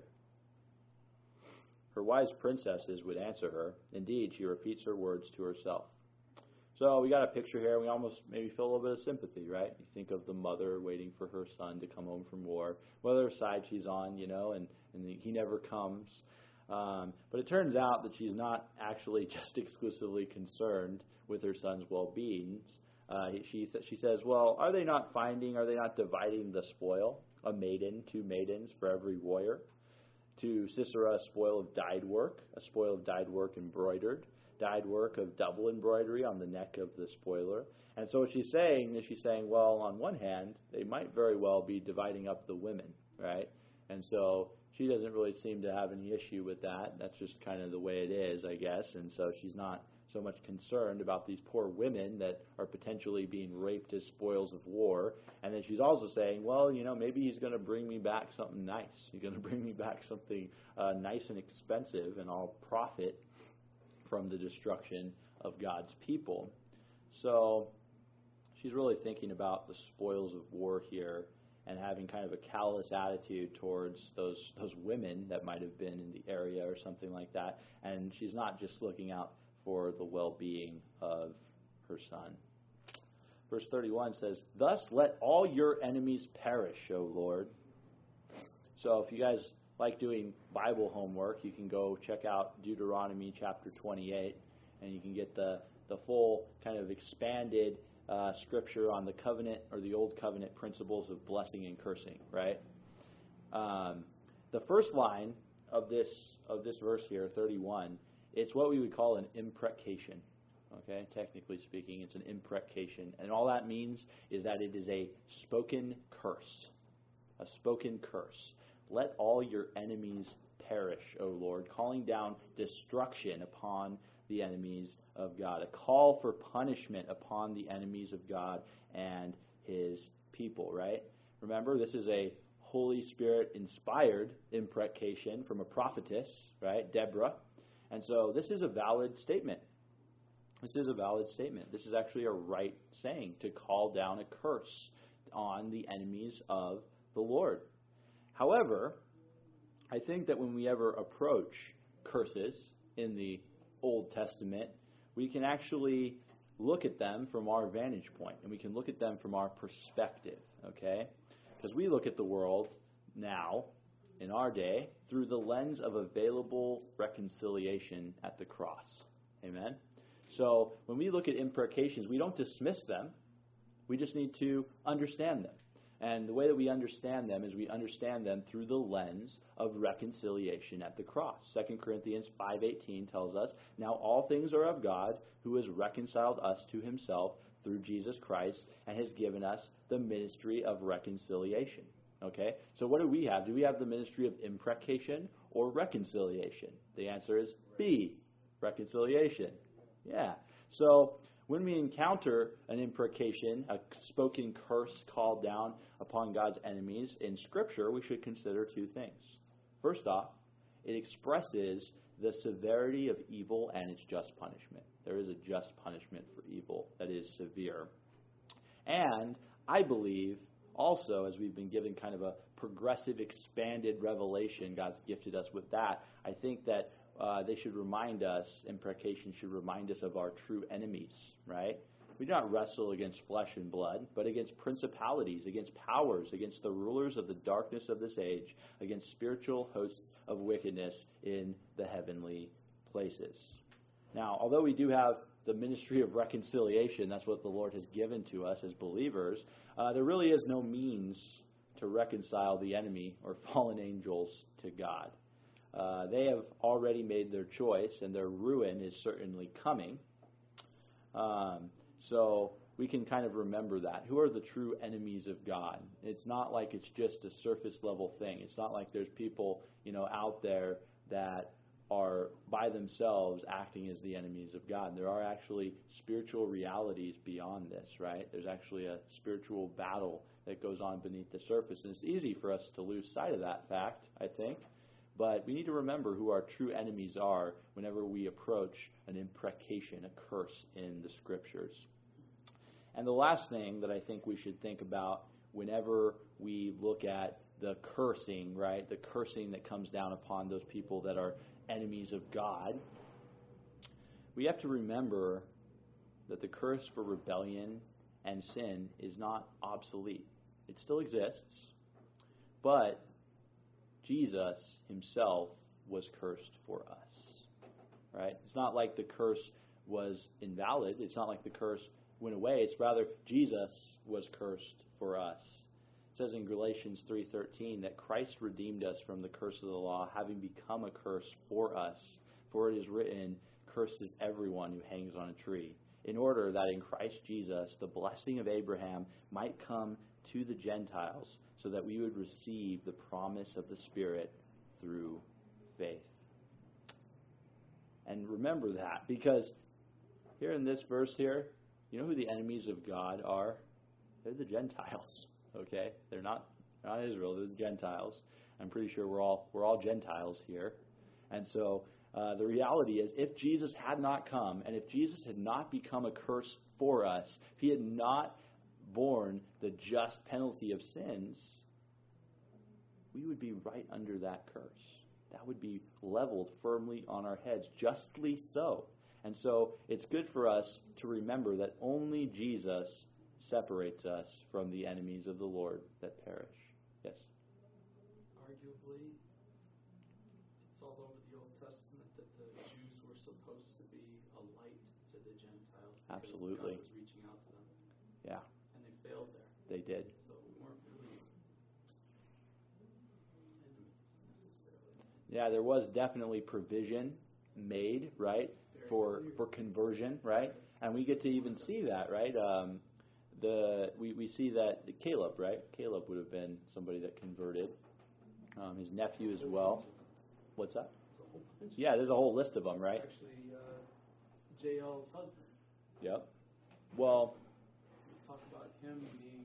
Her wise princesses would answer her. Indeed, she repeats her words to herself. So we got a picture here. We almost maybe feel a little bit of sympathy, right? You think of the mother waiting for her son to come home from war, whether side she's on, and he never comes. But it turns out that she's not actually just exclusively concerned with her son's well-being. She says, well, are they not dividing the spoil? A maiden, 2 maidens for every warrior. To Sisera, a spoil of dyed work embroidered, dyed work of double embroidery on the neck of the spoiler. And so what she's saying, well, on one hand, they might very well be dividing up the women, right? And so she doesn't really seem to have any issue with that. That's just kind of the way it is, I guess. And so she's not so much concerned about these poor women that are potentially being raped as spoils of war. And then she's also saying, well, maybe he's going to bring me back something nice. He's going to bring me back something nice and expensive, and I'll profit from the destruction of God's people. So she's really thinking about the spoils of war here, and having kind of a callous attitude towards those women that might have been in the area or something like that. And she's not just looking out for the well-being of her son. Verse 31 says, "Thus let all your enemies perish, O Lord." So if you guys like doing Bible homework, you can go check out Deuteronomy chapter 28, and you can get the full kind of expanded scripture on the covenant, or the old covenant principles of blessing and cursing, right? The first line of this verse here, 31, it's what we would call an imprecation. Okay, technically speaking, it's an imprecation, and all that means is that it is a spoken curse. A spoken curse. Let all your enemies perish, O Lord, calling down destruction upon the enemies of God. A call for punishment upon the enemies of God and his people, right? Remember, this is a Holy Spirit inspired imprecation from a prophetess, right? Deborah. And so this is a valid statement. This is a valid statement. This is actually a right saying, to call down a curse on the enemies of the Lord. However, I think that when we ever approach curses in the Old Testament, we can actually look at them from our vantage point, and we can look at them from our perspective, okay? Because we look at the world now, in our day, through the lens of available reconciliation at the cross. Amen? So when we look at imprecations, we don't dismiss them. We just need to understand them. And the way that we understand them is we understand them through the lens of reconciliation at the cross. 2 Corinthians 5:18 tells us, "Now all things are of God, who has reconciled us to himself through Jesus Christ, and has given us the ministry of reconciliation." Okay? So what do we have? Do we have the ministry of imprecation or reconciliation? The answer is B, reconciliation. Yeah. So when we encounter an imprecation, a spoken curse called down upon God's enemies in Scripture, we should consider 2 things. First off, it expresses the severity of evil and its just punishment. There is a just punishment for evil that is severe. And I believe also, as we've been given kind of a progressive, expanded revelation, God's gifted us with that, I think that they should remind us, imprecation should remind us of our true enemies, right? We do not wrestle against flesh and blood, but against principalities, against powers, against the rulers of the darkness of this age, against spiritual hosts of wickedness in the heavenly places. Now, although we do have the ministry of reconciliation, that's what the Lord has given to us as believers, there really is no means to reconcile the enemy or fallen angels to God. They have already made their choice, and their ruin is certainly coming. So we can kind of remember that. Who are the true enemies of God? It's not like it's just a surface level thing. It's not like there's people, out there that are by themselves acting as the enemies of God. There are actually spiritual realities beyond this, right? There's actually a spiritual battle that goes on beneath the surface. And it's easy for us to lose sight of that fact, I think. But we need to remember who our true enemies are whenever we approach an imprecation, a curse in the Scriptures. And the last thing that I think we should think about whenever we look at the cursing, right? The cursing that comes down upon those people that are enemies of God. We have to remember that the curse for rebellion and sin is not obsolete. It still exists, but Jesus himself was cursed for us, right? It's not like the curse was invalid. It's not like the curse went away. It's rather Jesus was cursed for us. It says in Galatians 3:13 that Christ redeemed us from the curse of the law, having become a curse for us. For it is written, cursed is everyone who hangs on a tree, in order that in Christ Jesus the blessing of Abraham might come to the Gentiles, so that we would receive the promise of the Spirit through faith. And remember that, because here in this verse here, you know who the enemies of God are? They're the Gentiles. Okay? They're not Israel, they're the Gentiles. I'm pretty sure we're all Gentiles here. And so the reality is, if Jesus had not come, and if Jesus had not become a curse for us, if he had not borne the just penalty of sins, we would be right under that curse. That would be leveled firmly on our heads, justly so. And so it's good for us to remember that only Jesus separates us from the enemies of the Lord that perish. Yes? Arguably, it's all over the Old Testament that the Jews were supposed to be a light to the Gentiles because Absolutely. God was reaching out to them. Yeah. And they failed there. They did. So we weren't really enemies necessarily. Yeah, there was definitely provision made, right, for conversion, right? And we get to even see that, right? We see that Caleb, right? Caleb would have been somebody that converted. His nephew as well. What's that? Yeah, there's a whole list of them, right? Actually, JL's husband. Yep. Well, Let's talk about him being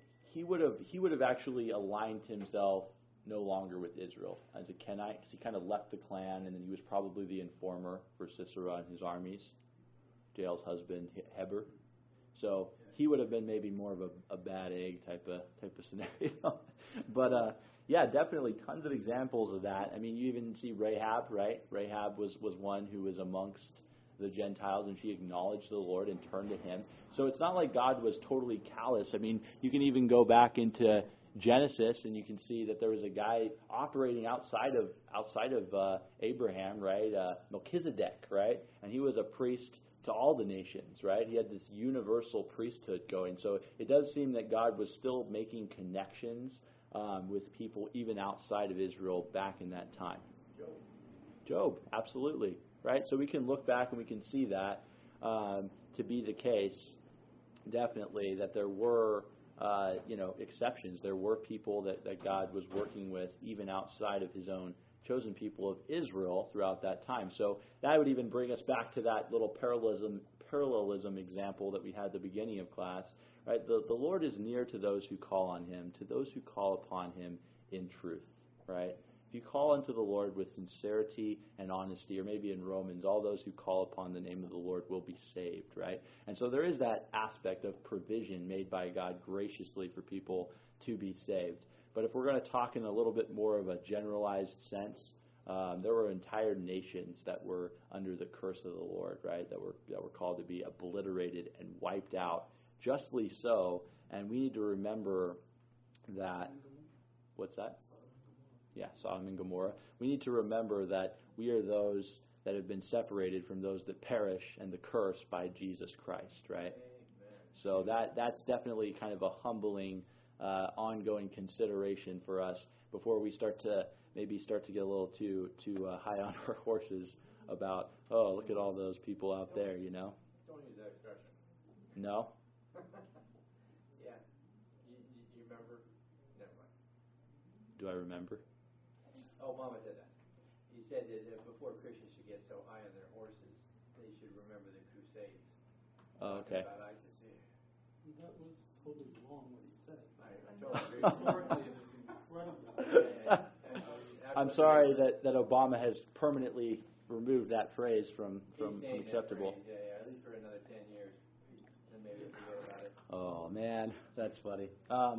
he would have actually aligned himself no longer with Israel as a Kenite, because he kind of left the clan, and then he was probably the informer for Sisera and his armies. Jael's husband, Heber. So he would have been maybe more of a bad egg type of scenario. But yeah, definitely tons of examples of that. I mean, you even see Rahab, right? Rahab was one who was amongst the Gentiles, and she acknowledged the Lord and turned to him. So it's not like God was totally callous. I mean, you can even go back into Genesis, and you can see that there was a guy operating outside of Abraham, right? Melchizedek, right? And he was a priest to all the nations, right? He had this universal priesthood going. So it does seem that God was still making connections with people even outside of Israel back in that time. Job, absolutely, right? So we can look back and we can see that to be the case, definitely, that there were exceptions. There were people that God was working with even outside of his own chosen people of Israel throughout that time. So that would even bring us back to that little parallelism example that we had at the beginning of class, right? The Lord is near to those who call on him, to those who call upon him in truth, right? If you call unto the Lord with sincerity and honesty, or maybe in Romans, all those who call upon the name of the Lord will be saved, right? And so there is that aspect of provision made by God graciously for people to be saved. But if we're going to talk in a little bit more of a generalized sense, there were entire nations that were under the curse of the Lord, right? That were called to be obliterated and wiped out, justly so. And we need to remember that. What's that? Yeah, Sodom and Gomorrah. We need to remember that we are those that have been separated from those that perish and the curse by Jesus Christ, right? So that's definitely kind of a humbling, ongoing consideration for us before we start to get a little too high on our horses about, oh, look at all those people out there, Don't use that expression. No? Yeah. You remember? Never mind. Do I remember? Obama said that. He said that before Christians should get so high on their horses, they should remember the Crusades. Oh, okay. About ISIS. That was totally wrong what he said. I totally agree. Historically, it is incredible. I'm sorry that Obama has permanently removed that phrase from acceptable. Yeah, at least for another 10 years. Then maybe we'll forget about it. Oh, man, that's funny.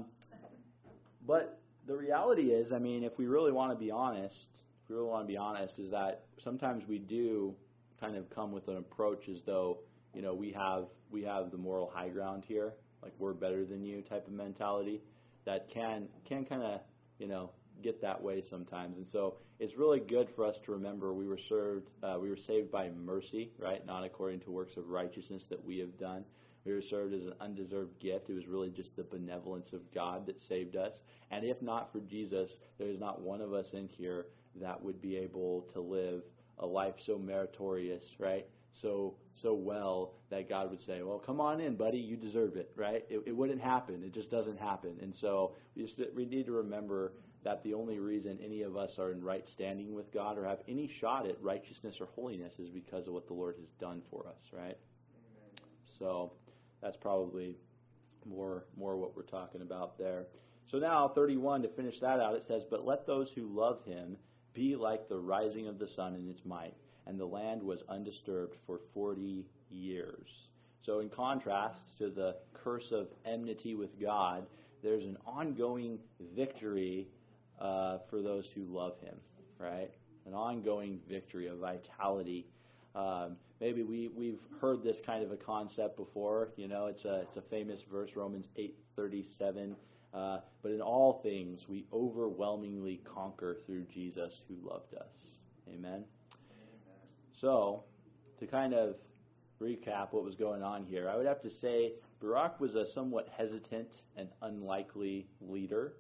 But the reality is, I mean, if we really want to be honest, is that sometimes we do kind of come with an approach as though, we have the moral high ground here, like we're better than you type of mentality that can kind of, get that way sometimes. And so it's really good for us to remember we were saved by mercy, right? Not according to works of righteousness that we have done. We were served as an undeserved gift. It was really just the benevolence of God that saved us. And if not for Jesus, there is not one of us in here that would be able to live a life so meritorious, right? So well that God would say, well, come on in, buddy, you deserve it, right? It wouldn't happen. It just doesn't happen. And so we need to remember that the only reason any of us are in right standing with God or have any shot at righteousness or holiness is because of what the Lord has done for us, right? So that's probably more what we're talking about there. So now 31, to finish that out, it says, but let those who love him be like the rising of the sun in its might, and the land was undisturbed for 40 years. So in contrast to the curse of enmity with God, there's an ongoing victory for those who love him, right? An ongoing victory, a vitality. Maybe we've heard this kind of a concept before. It's a famous verse, Romans 8:37. But in all things, we overwhelmingly conquer through Jesus who loved us. Amen? So, to kind of recap what was going on here, I would have to say Barak was a somewhat hesitant and unlikely leader.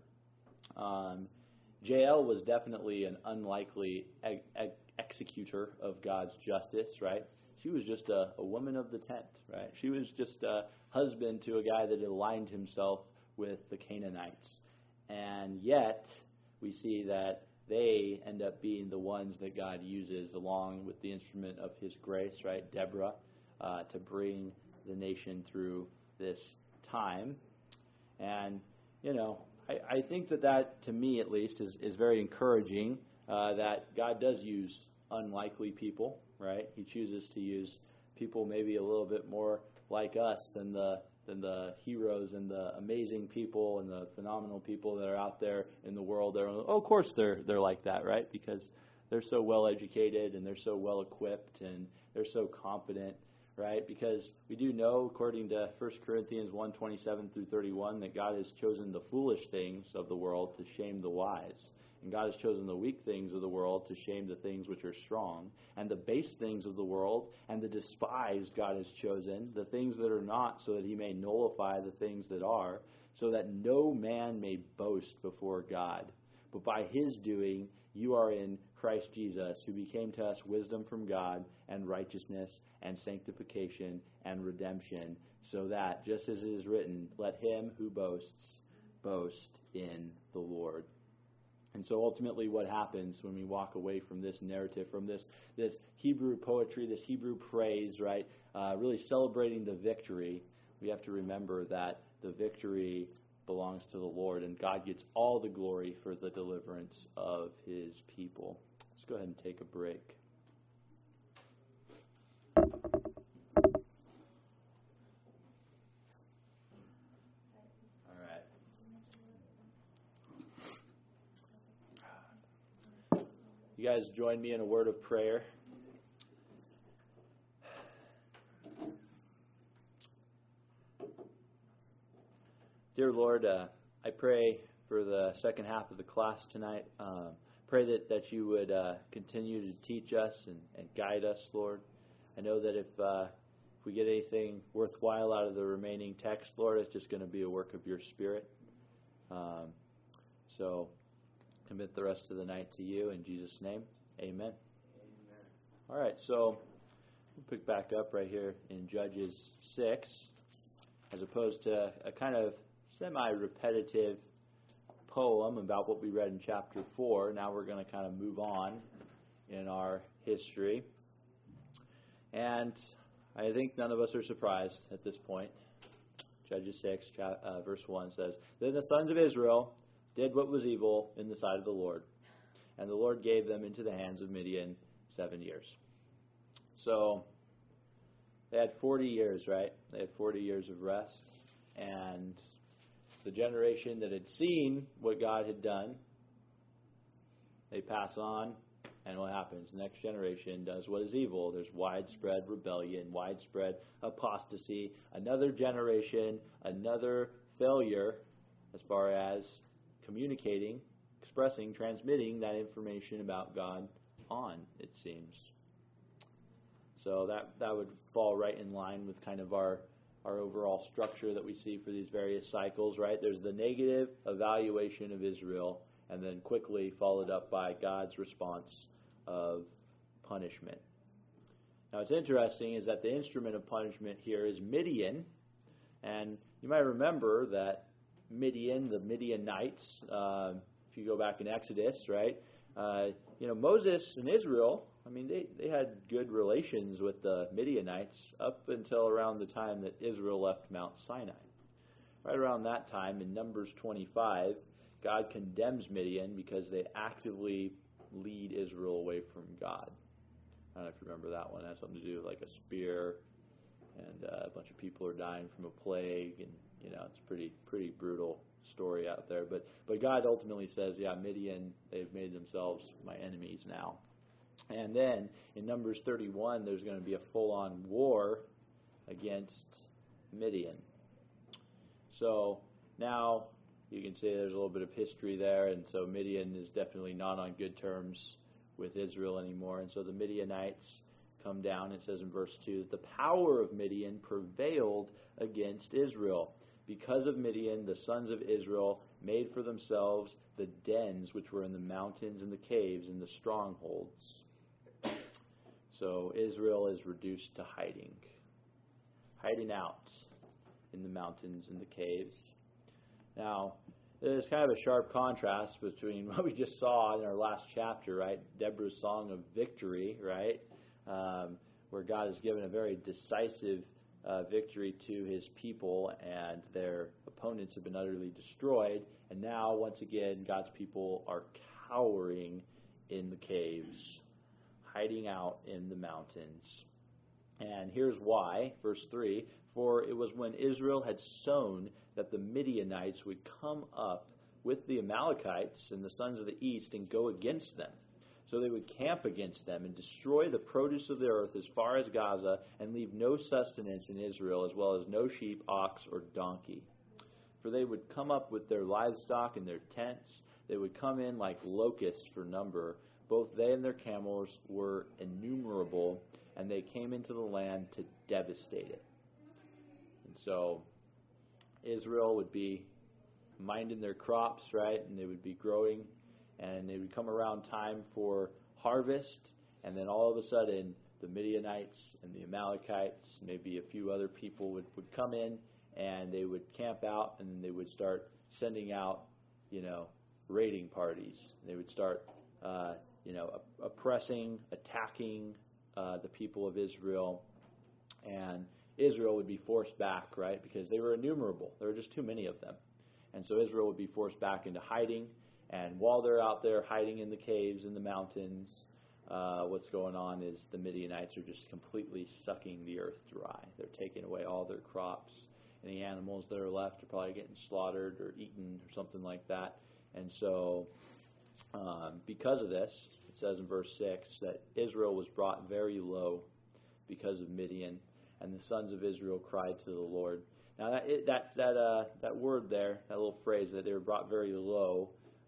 Jael was definitely an unlikely executor of God's justice, right? She was just a woman of the tent, right? She was just a husband to a guy that aligned himself with the Canaanites. And yet, we see that they end up being the ones that God uses along with the instrument of his grace, right, Deborah, to bring the nation through this time. And, I think that to me at least, is very encouraging that God does use unlikely people, right? He chooses to use people maybe a little bit more like us than the heroes and the amazing people and the phenomenal people that are out there in the world. Of course they're like that, right? Because they're so well educated and they're so well equipped and they're so confident, right? Because we do know, according to 1 Corinthians 1:27 through 31, that God has chosen the foolish things of the world to shame the wise. And God has chosen the weak things of the world to shame the things which are strong. And the base things of the world and the despised God has chosen, the things that are not, so that he may nullify the things that are, so that no man may boast before God. But by his doing, you are in Christ Jesus, who became to us wisdom from God and righteousness and sanctification and redemption, so that, just as it is written, let him who boasts boast in the Lord. And so ultimately what happens when we walk away from this narrative, from this Hebrew poetry, this Hebrew praise, right, really celebrating the victory, we have to remember that the victory belongs to the Lord, and God gets all the glory for the deliverance of his people. Let's go ahead and take a break. You guys join me in a word of prayer. Dear Lord, I pray for the second half of the class tonight. Pray that you would continue to teach us and guide us, Lord. I know that if we get anything worthwhile out of the remaining text, Lord, it's just going to be a work of your Spirit. So commit the rest of the night to you. In Jesus' name, amen. Amen. All right, so we'll pick back up right here in Judges 6, as opposed to a kind of semi-repetitive poem about what we read in chapter 4. Now we're going to kind of move on in our history. And I think none of us are surprised at this point. Judges 6, verse 1 says, Then the sons of Israel did what was evil in the sight of the Lord, and the Lord gave them into the hands of Midian 7 years. So they had 40 years, right? They had 40 years of rest. And the generation that had seen what God had done, they pass on, and what happens? The next generation does what is evil. There's widespread rebellion, widespread apostasy, another generation, another failure as far as communicating, expressing, transmitting that information about God on, it seems. So that would fall right in line with kind of our overall structure that we see for these various cycles, right? There's the negative evaluation of Israel, and then quickly followed up by God's response of punishment. Now, what's interesting is that the instrument of punishment here is Midian, and you might remember that Midian, the Midianites, if you go back in Exodus, right? Moses and Israel, I mean, they had good relations with the Midianites up until around the time that Israel left Mount Sinai. Right around that time, in Numbers 25, God condemns Midian because they actively lead Israel away from God. I don't know if you remember that one. It has something to do with like a spear, and a bunch of people are dying from a plague, and it's pretty brutal story out there. But God ultimately says, yeah, Midian, they've made themselves my enemies now. And then in Numbers 31, there's going to be a full-on war against Midian. So now you can see there's a little bit of history there, and so Midian is definitely not on good terms with Israel anymore. And so the Midianites come down. It says in verse 2, the power of Midian prevailed against Israel. Because of Midian, the sons of Israel made for themselves the dens which were in the mountains and the caves and the strongholds. So Israel is reduced to hiding out in the mountains and the caves. Now, there's kind of a sharp contrast between what we just saw in our last chapter, right? Deborah's song of victory, right? Where God has given a very decisive victory to his people, and their opponents have been utterly destroyed. And now, once again, God's people are cowering in the caves, hiding out in the mountains. And here's why, verse 3, for it was when Israel had sown that the Midianites would come up with the Amalekites and the sons of the east and go against them. So they would camp against them and destroy the produce of the earth as far as Gaza and leave no sustenance in Israel, as well as no sheep, ox, or donkey. For they would come up with their livestock and their tents. They would come in like locusts for number. Both they and their camels were innumerable, and they came into the land to devastate it. And so Israel would be minding their crops, right? And they would be growing, and they would come around time for harvest, and then all of a sudden the Midianites and the Amalekites, maybe a few other people would come in, and they would camp out, and then they would start sending out, raiding parties. They would start, oppressing, attacking the people of Israel, and Israel would be forced back, right? Because they were innumerable. There were just too many of them. And so Israel would be forced back into hiding. And while they're out there hiding in the caves and the mountains, what's going on is the Midianites are just completely sucking the earth dry. They're taking away all their crops. Any animals that are left are probably getting slaughtered or eaten or something like that. And so because of this, it says in verse 6 that Israel was brought very low because of Midian, and the sons of Israel cried to the Lord. Now that word there, that little phrase that they were brought very low,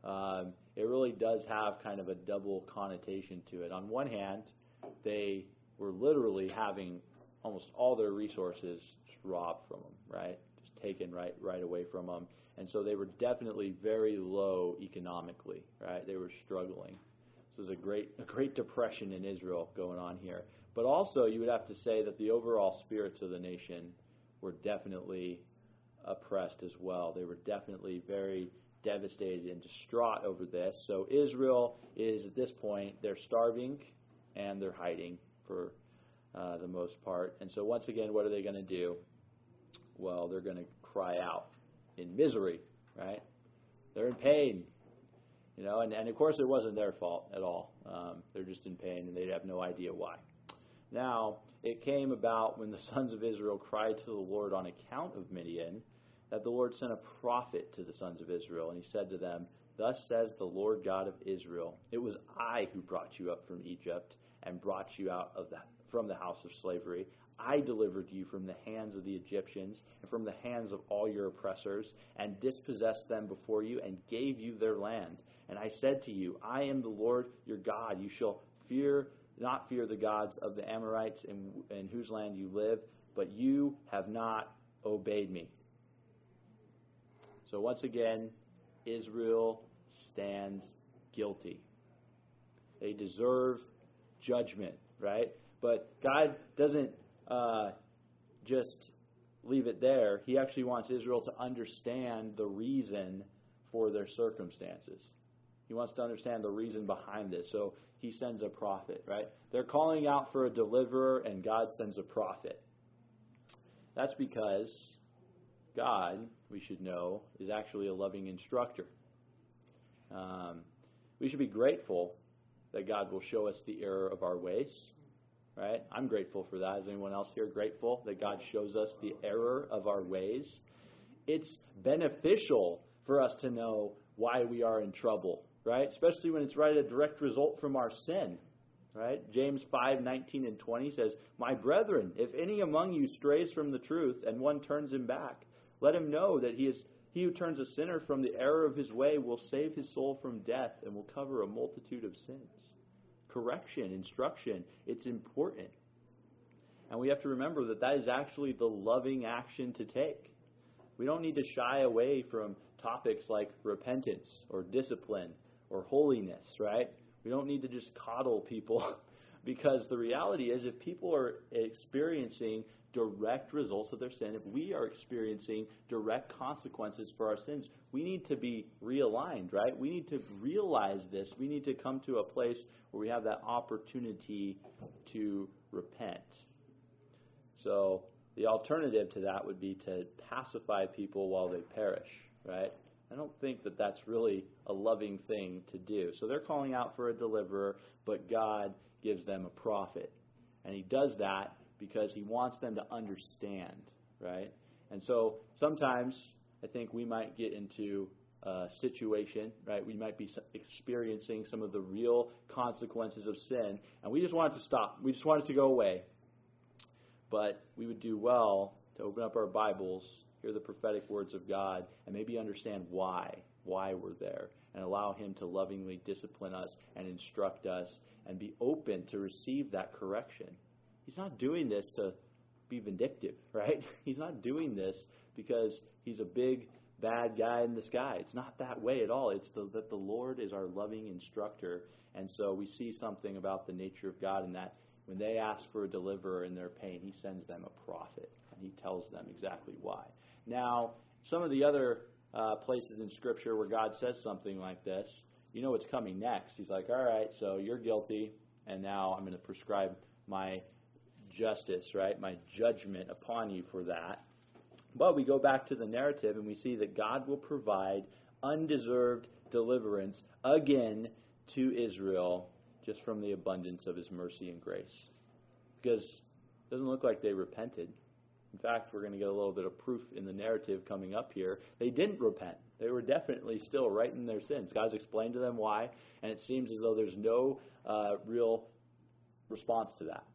it really does have kind of a double connotation to it. On one hand, they were literally having almost all their resources just robbed from them, right? Just taken right away from them. And so they were definitely very low economically, right? They were struggling. So there's a great depression in Israel going on here. But also, you would have to say that the overall spirits of the nation were definitely oppressed as well. They were definitely very devastated and distraught over this. So Israel is, at this point, they're starving and they're hiding for the most part. And so once again, what are they going to do? Well, they're going to cry out in misery, right? They're in pain. And of course it wasn't their fault at all. They're just in pain and they'd have no idea why. Now, it came about when the sons of Israel cried to the Lord on account of Midian, that the Lord sent a prophet to the sons of Israel, and he said to them, "Thus says the Lord God of Israel, it was I who brought you up from Egypt and brought you out from the house of slavery. I delivered you from the hands of the Egyptians and from the hands of all your oppressors, and dispossessed them before you and gave you their land. And I said to you, I am the Lord your God. You shall not fear the gods of the Amorites in whose land you live, but you have not obeyed me." So once again, Israel stands guilty. They deserve judgment, right? But God doesn't just leave it there. He actually wants Israel to understand the reason for their circumstances. He wants to understand the reason behind this. So he sends a prophet, right? They're calling out for a deliverer, and God sends a prophet. That's because God, we should know, is actually a loving instructor. We should be grateful that God will show us the error of our ways, right? I'm grateful for that. Is anyone else here grateful that God shows us the error of our ways? It's beneficial for us to know why we are in trouble, right? Especially when it's a direct result from our sin, right? James 5:19 and 20 says, "My brethren, if any among you strays from the truth and one turns him back, let him know that he who turns a sinner from the error of his way will save his soul from death and will cover a multitude of sins." Correction, instruction, it's important. And we have to remember that is actually the loving action to take. We don't need to shy away from topics like repentance or discipline or holiness, right? We don't need to just coddle people because the reality is if people are experiencing direct results of their sin, if we are experiencing direct consequences for our sins, we need to be realigned, right? We need to realize this. We need to come to a place where we have that opportunity to repent. So the alternative to that would be to pacify people while they perish, right? I don't think that that's really a loving thing to do. So they're calling out for a deliverer, but God gives them a prophet. And he does that because he wants them to understand, right? And so sometimes I think we might get into a situation, right? We might be experiencing some of the real consequences of sin, and we just want it to stop. We just want it to go away. But we would do well to open up our Bibles, hear the prophetic words of God, and maybe understand why we're there, and allow him to lovingly discipline us and instruct us and be open to receive that correction. He's not doing this to be vindictive, right? He's not doing this because he's a big, bad guy in the sky. It's not that way at all. It's that the Lord is our loving instructor. And so we see something about the nature of God in that when they ask for a deliverer in their pain, he sends them a prophet, and he tells them exactly why. Now, some of the other places in Scripture where God says something like this, you know what's coming next. He's like, all right, so you're guilty, and now I'm going to prescribe my justice, right? My judgment upon you for that. But we go back to the narrative and we see that God will provide undeserved deliverance again to Israel just from the abundance of his mercy and grace. Because it doesn't look like they repented. In fact, we're going to get a little bit of proof in the narrative coming up here. They didn't repent. They were definitely still right in their sins. God's explained to them why, and it seems as though there's no real response to that.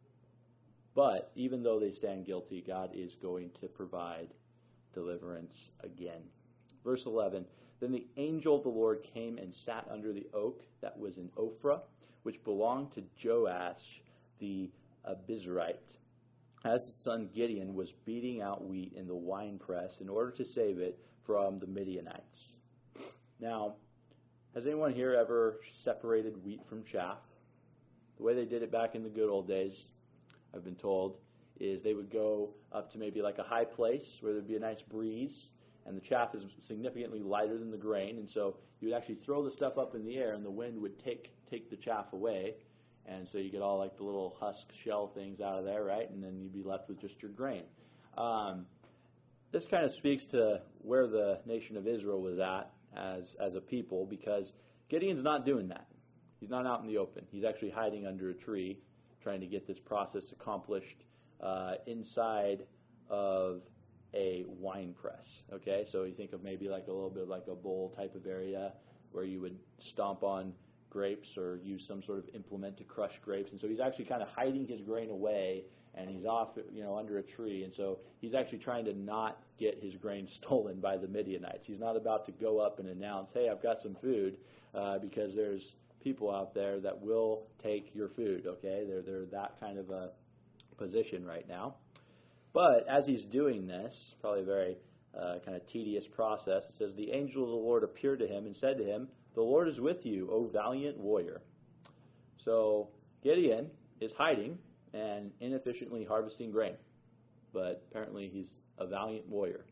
But even though they stand guilty, God is going to provide deliverance again. Verse 11, Then the angel of the Lord came and sat under the oak that was in Ophrah, which belonged to Joash the Abizrite, as his son Gideon was beating out wheat in the winepress in order to save it from the Midianites. Now, has anyone here ever separated wheat from chaff? The way they did it back in the good old days, I've been told, is they would go up to maybe like a high place where there'd be a nice breeze, and the chaff is significantly lighter than the grain, and so you would actually throw the stuff up in the air, and the wind would take the chaff away, and so you get all like the little husk shell things out of there, right? And then you'd be left with just your grain. This kind of speaks to where the nation of Israel was at as a people, because Gideon's not doing that. He's not out in the open. He's actually hiding under a tree, trying to get this process accomplished inside of a wine press. Okay, so you think of maybe like a little bit like a bowl type of area where you would stomp on grapes or use some sort of implement to crush grapes. And so he's actually kind of hiding his grain away, and he's off, under a tree. And so he's actually trying to not get his grain stolen by the Midianites. He's not about to go up and announce, hey, I've got some food, because there's people out there that will take your food. Okay, they're that kind of a position right now. But as he's doing this, probably a very kind of tedious process, it says, the angel of the Lord appeared to him and said to him, the Lord is with you, O valiant warrior. So Gideon is hiding and inefficiently harvesting grain, but apparently he's a valiant warrior.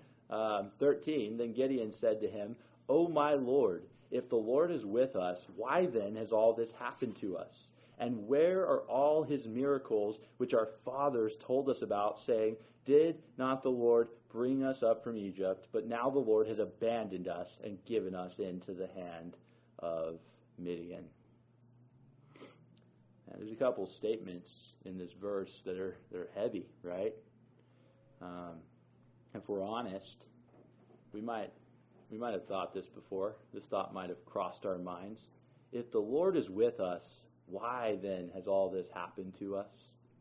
13, then Gideon said to him, O my Lord, if the Lord is with us, why then has all this happened to us? And where are all his miracles which our fathers told us about, saying, did not the Lord bring us up from Egypt? But now the Lord has abandoned us and given us into the hand of Midian. Now, there's a couple of statements in this verse that are heavy, right? If we're honest, we might have thought this before. This thought might have crossed our minds. If the Lord is with us, why then has all this happened to us?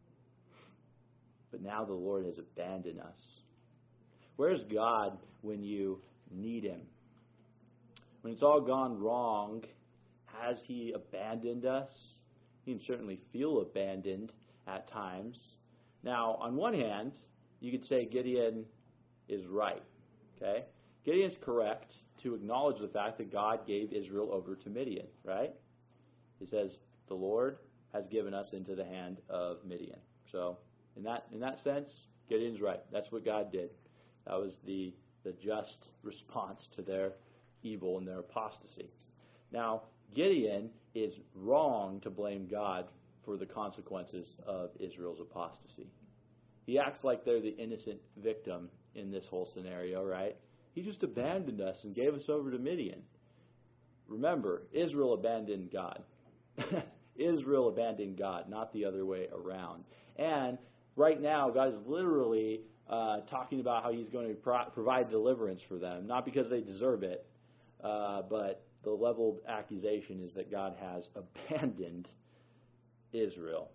But now the Lord has abandoned us. Where's God when you need him? When it's all gone wrong, has he abandoned us? You can certainly feel abandoned at times. Now, on one hand, you could say Gideon is right. Okay? Gideon's correct to acknowledge the fact that God gave Israel over to Midian, right? He says, the Lord has given us into the hand of Midian. So, in that sense, Gideon's right. That's what God did. That was the just response to their evil and their apostasy. Now, Gideon is wrong to blame God for the consequences of Israel's apostasy. He acts like they're the innocent victim in this whole scenario, right? He just abandoned us and gave us over to Midian. Remember, Israel abandoned God. Israel abandoned God, not the other way around. And right now, God is literally talking about how he's going to provide deliverance for them, not because they deserve it, but the leveled accusation is that God has abandoned Israel.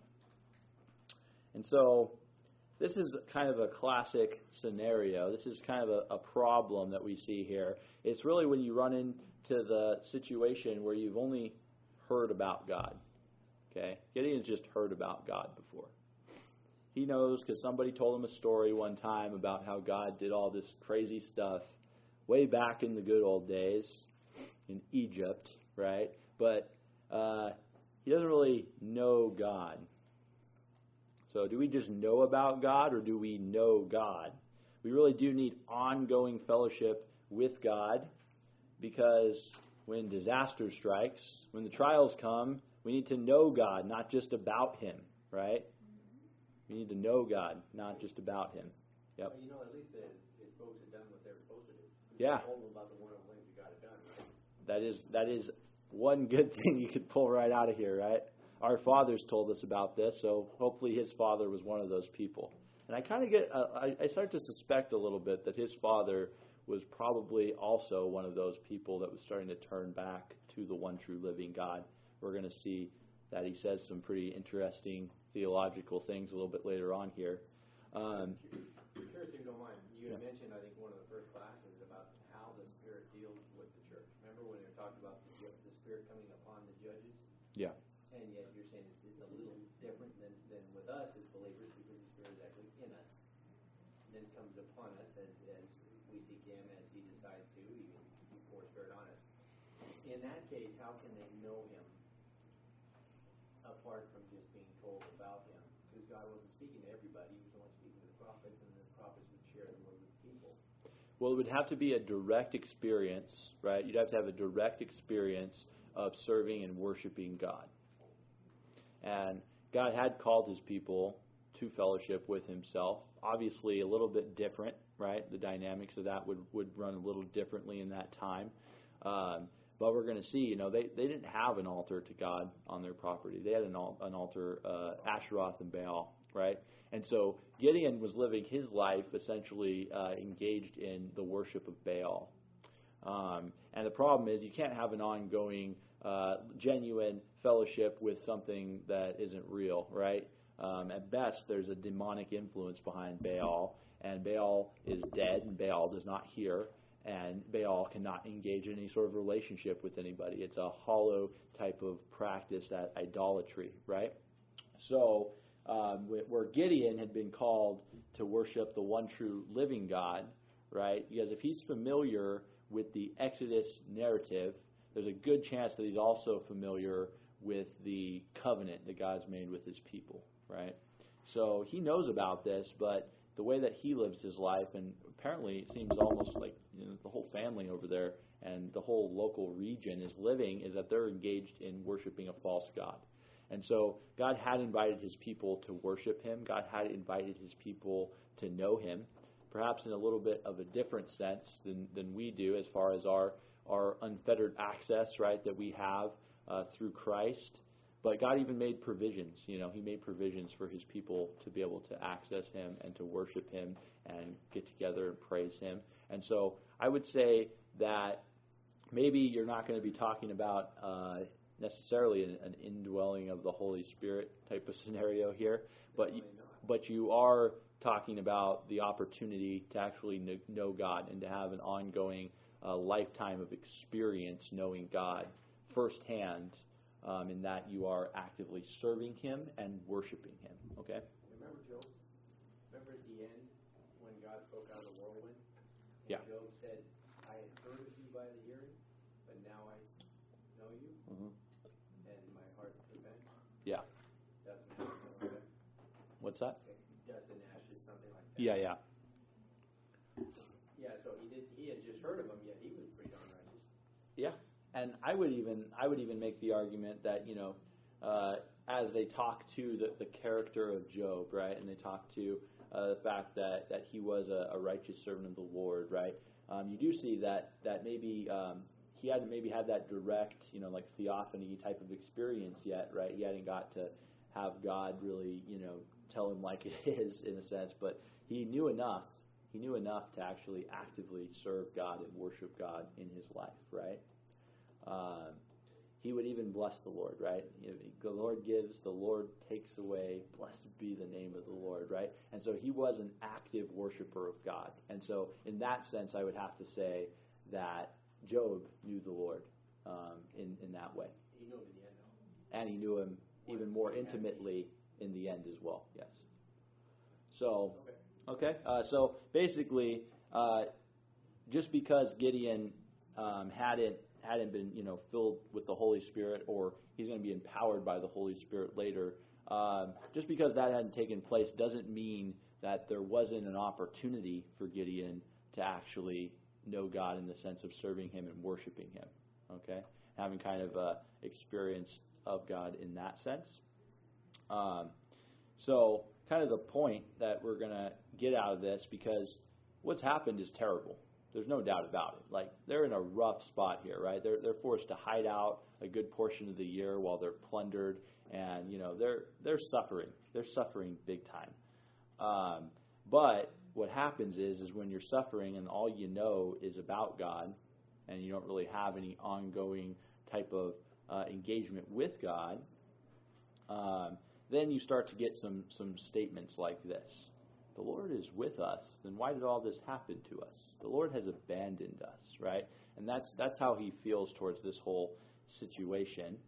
And so this is kind of a classic scenario. This is kind of a problem that we see here. It's really when you run into the situation where you've only heard about God. Okay? Gideon's just heard about God before. He knows because somebody told him a story one time about how God did all this crazy stuff way back in the good old days in Egypt, right? But he doesn't really know God. So do we just know about God or do we know God? We really do need ongoing fellowship with God, because when disaster strikes, when the trials come, we need to know God, not just about him, right? We need to know God, not just about him. Yep. Well, at least his folks had done what they were supposed to do. Yeah. Told them about the wonderful things that God had done, right? That is one good thing you could pull right out of here, right? Our fathers told us about this, so hopefully his father was one of those people. And I kind of I start to suspect a little bit that his father was probably also one of those people that was starting to turn back to the one true living God. We're going to see that he says some pretty interesting theological things a little bit later on here. Curious if you don't mind, you had mentioned, I think, one of the first classes about how the Spirit deals with Yeah. And yet you're saying it's a little different than with us as believers because the Spirit is actually in us. And then comes upon us as we seek Him, as He decides to, even He pours Spirit on us. In that case, how can they know Him apart from just being told about Him? Because God wasn't speaking to everybody. He was only speaking to the prophets, and the prophets would share the word with the people. Well, it would have to be a direct experience, right? You'd have to have a direct experience of serving and worshiping God. And God had called His people to fellowship with Himself. Obviously, a little bit different, right? The dynamics of that would run a little differently in that time. But we're going to see, they didn't have an altar to God on their property. They had an altar, Asheroth and Baal, right? And so Gideon was living his life essentially engaged in the worship of Baal. And the problem is you can't have an ongoing, genuine fellowship with something that isn't real, right? At best, there's a demonic influence behind Baal, and Baal is dead, and Baal does not hear, and Baal cannot engage in any sort of relationship with anybody. It's a hollow type of practice, that idolatry, right? So where Gideon had been called to worship the one true living God, right? Because if he's familiar with the Exodus narrative, there's a good chance that he's also familiar with the covenant that God's made with His people, right? So he knows about this, but the way that he lives his life, and apparently it seems almost like the whole family over there and the whole local region is living, is that they're engaged in worshiping a false god. And so God had invited His people to worship Him. God had invited His people to know Him, perhaps in a little bit of a different sense than we do as far as our unfettered access, right, that we have through Christ. But God even made provisions. He made provisions for His people to be able to access Him and to worship Him and get together and praise Him. And so I would say that maybe you're not going to be talking about necessarily an indwelling of the Holy Spirit type of scenario here, but you are talking about the opportunity to actually know God and to have an ongoing lifetime of experience knowing God firsthand, in that you are actively serving Him and worshiping Him. Okay? Remember Job? Remember at the end when God spoke out of the whirlwind? And Yeah. Job said, I had heard of you by the hearing, but now I know you, and my heart repents. Yeah. Dustin Ash, something like that. What's that? Okay. Dustin Ash is something like that. Yeah. Yeah, so he had just heard of him, yet he was pretty darn righteous. Yeah. And I would even make the argument that, as they talk to the character of Job, right, and they talk to the fact that he was a righteous servant of the Lord, right, you do see that maybe he hadn't maybe had that direct, like theophany type of experience yet, right? He hadn't got to have God really, tell him like it is in a sense, but he knew enough. He knew enough to actually actively serve God and worship God in his life, right? He would even bless the Lord, right? The Lord gives, the Lord takes away. Blessed be the name of the Lord, right? And so he was an active worshiper of God. And so in that sense, I would have to say that Job knew the Lord in that way. He knew him in the end, though. And he knew him even more intimately in the end as well, yes. So, okay. So basically, just because Gideon hadn't been, filled with the Holy Spirit, or he's going to be empowered by the Holy Spirit later, just because that hadn't taken place doesn't mean that there wasn't an opportunity for Gideon to actually know God in the sense of serving Him and worshiping Him, okay? Having kind of a experience of God in that sense. So kind of the point that we're going to get out of this, because what's happened is terrible. There's no doubt about it. Like, they're in a rough spot here, right? They're forced to hide out a good portion of the year while they're plundered, and they're suffering. They're suffering big time. But what happens is when you're suffering and all you know is about God, and you don't really have any ongoing type of engagement with God, then you start to get some statements like this. The Lord is with us, then why did all this happen to us? The Lord has abandoned us, right? And that's how he feels towards this whole situation.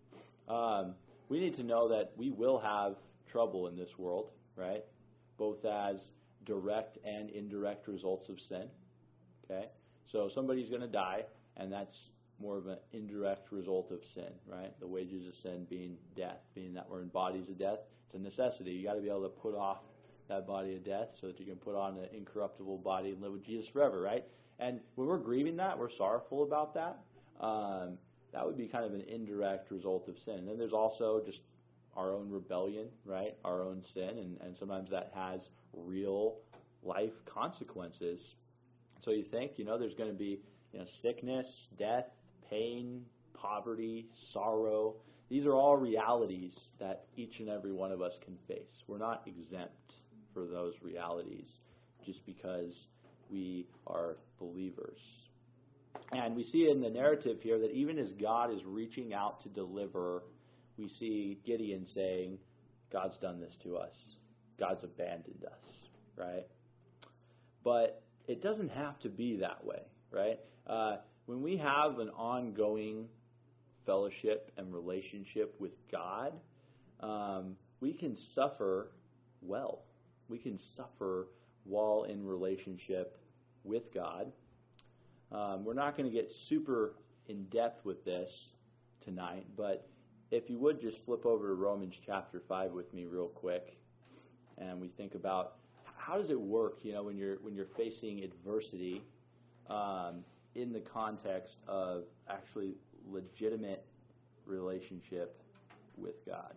We need to know that we will have trouble in this world, right? Both as direct and indirect results of sin. Okay? So somebody's going to die, and that's more of an indirect result of sin, right? The wages of sin being death, being that we're in bodies of death. It's a necessity. You got to be able to put off that body of death so that you can put on an incorruptible body and live with Jesus forever, right? And when we're grieving that, we're sorrowful about that. That would be kind of an indirect result of sin. And then there's also just our own rebellion, right? Our own sin, and sometimes that has real life consequences. So you think, there's going to be, sickness, death, pain, poverty, sorrow. These are all realities that each and every one of us can face. We're not exempt for those realities just because we are believers. And we see in the narrative here that even as God is reaching out to deliver, we see Gideon saying, God's done this to us. God's abandoned us, right? But it doesn't have to be that way, right? When we have an ongoing fellowship and relationship with God, we can suffer well. We can suffer while in relationship with God. We're not going to get super in depth with this tonight, but if you would just flip over to Romans chapter 5 with me real quick, and we think about how does it work, when you're facing adversity in the context of actually legitimate relationship with God.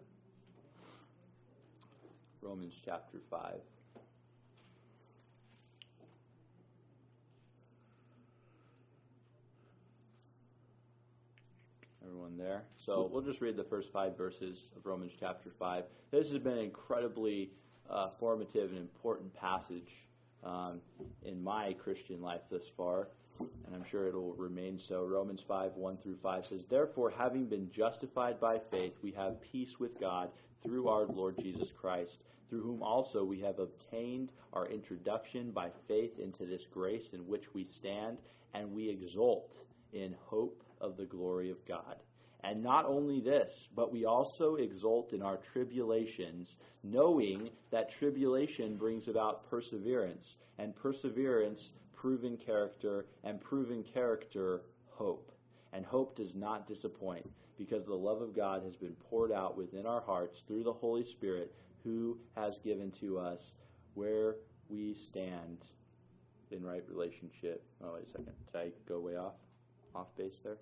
Romans chapter 5. Everyone there? So we'll just read the first 5 verses of Romans chapter 5. This has been an incredibly formative and important passage in my Christian life thus far, and I'm sure it will remain so. Romans 5, 1 through 5 says, Therefore, having been justified by faith, we have peace with God through our Lord Jesus Christ, through whom also we have obtained our introduction by faith into this grace in which we stand, and we exult in hope of the glory of God. And not only this, but we also exult in our tribulations, knowing that tribulation brings about perseverance, and perseverance, proven character, and proven character, hope. And hope does not disappoint, because the love of God has been poured out within our hearts through the Holy Spirit, who has given to us where we stand in right relationship. Oh, wait a second. Did I go way off base there?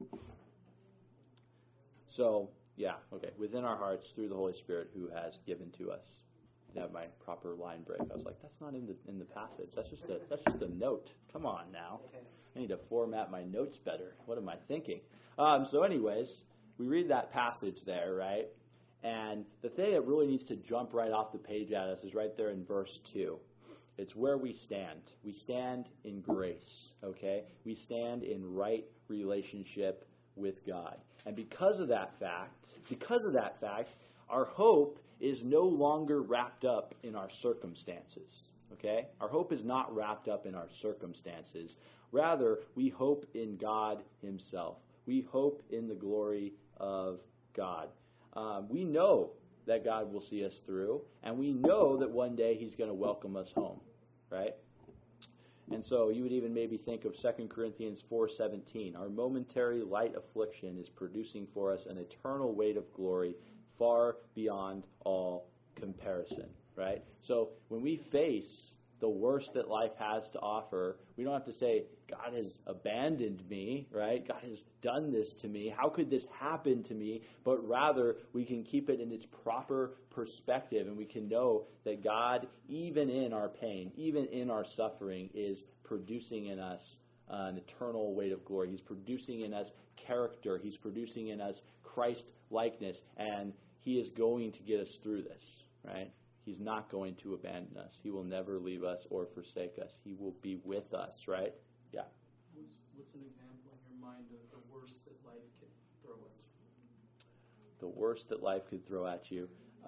So, yeah, okay. Within our hearts through the Holy Spirit who has given to us. I didn't have my proper line break. I was like, that's not in the passage. That's just a note. Come on now. I need to format my notes better. What am I thinking? So anyways, we read that passage there, right? And the thing that really needs to jump right off the page at us is right there in verse 2. It's where we stand. We stand in grace, okay? We stand in right relationship with God. And because of that fact, our hope is no longer wrapped up in our circumstances, okay? Our hope is not wrapped up in our circumstances. Rather, we hope in God himself. We hope in the glory of God. We know that God will see us through, and we know that one day he's going to welcome us home, right? And so you would even maybe think of 2 Corinthians 4:17. Our momentary light affliction is producing for us an eternal weight of glory far beyond all comparison, right? So when we face the worst that life has to offer, we don't have to say, God has abandoned me, right? God has done this to me. How could this happen to me? But rather, we can keep it in its proper perspective, and we can know that God, even in our pain, even in our suffering, is producing in us an eternal weight of glory. He's producing in us character. He's producing in us Christ-likeness, and he is going to get us through this, right? He's not going to abandon us. He will never leave us or forsake us. He will be with us, right? Yeah. What's an example in your mind of the worst that life could throw at you? The worst that life could throw at you.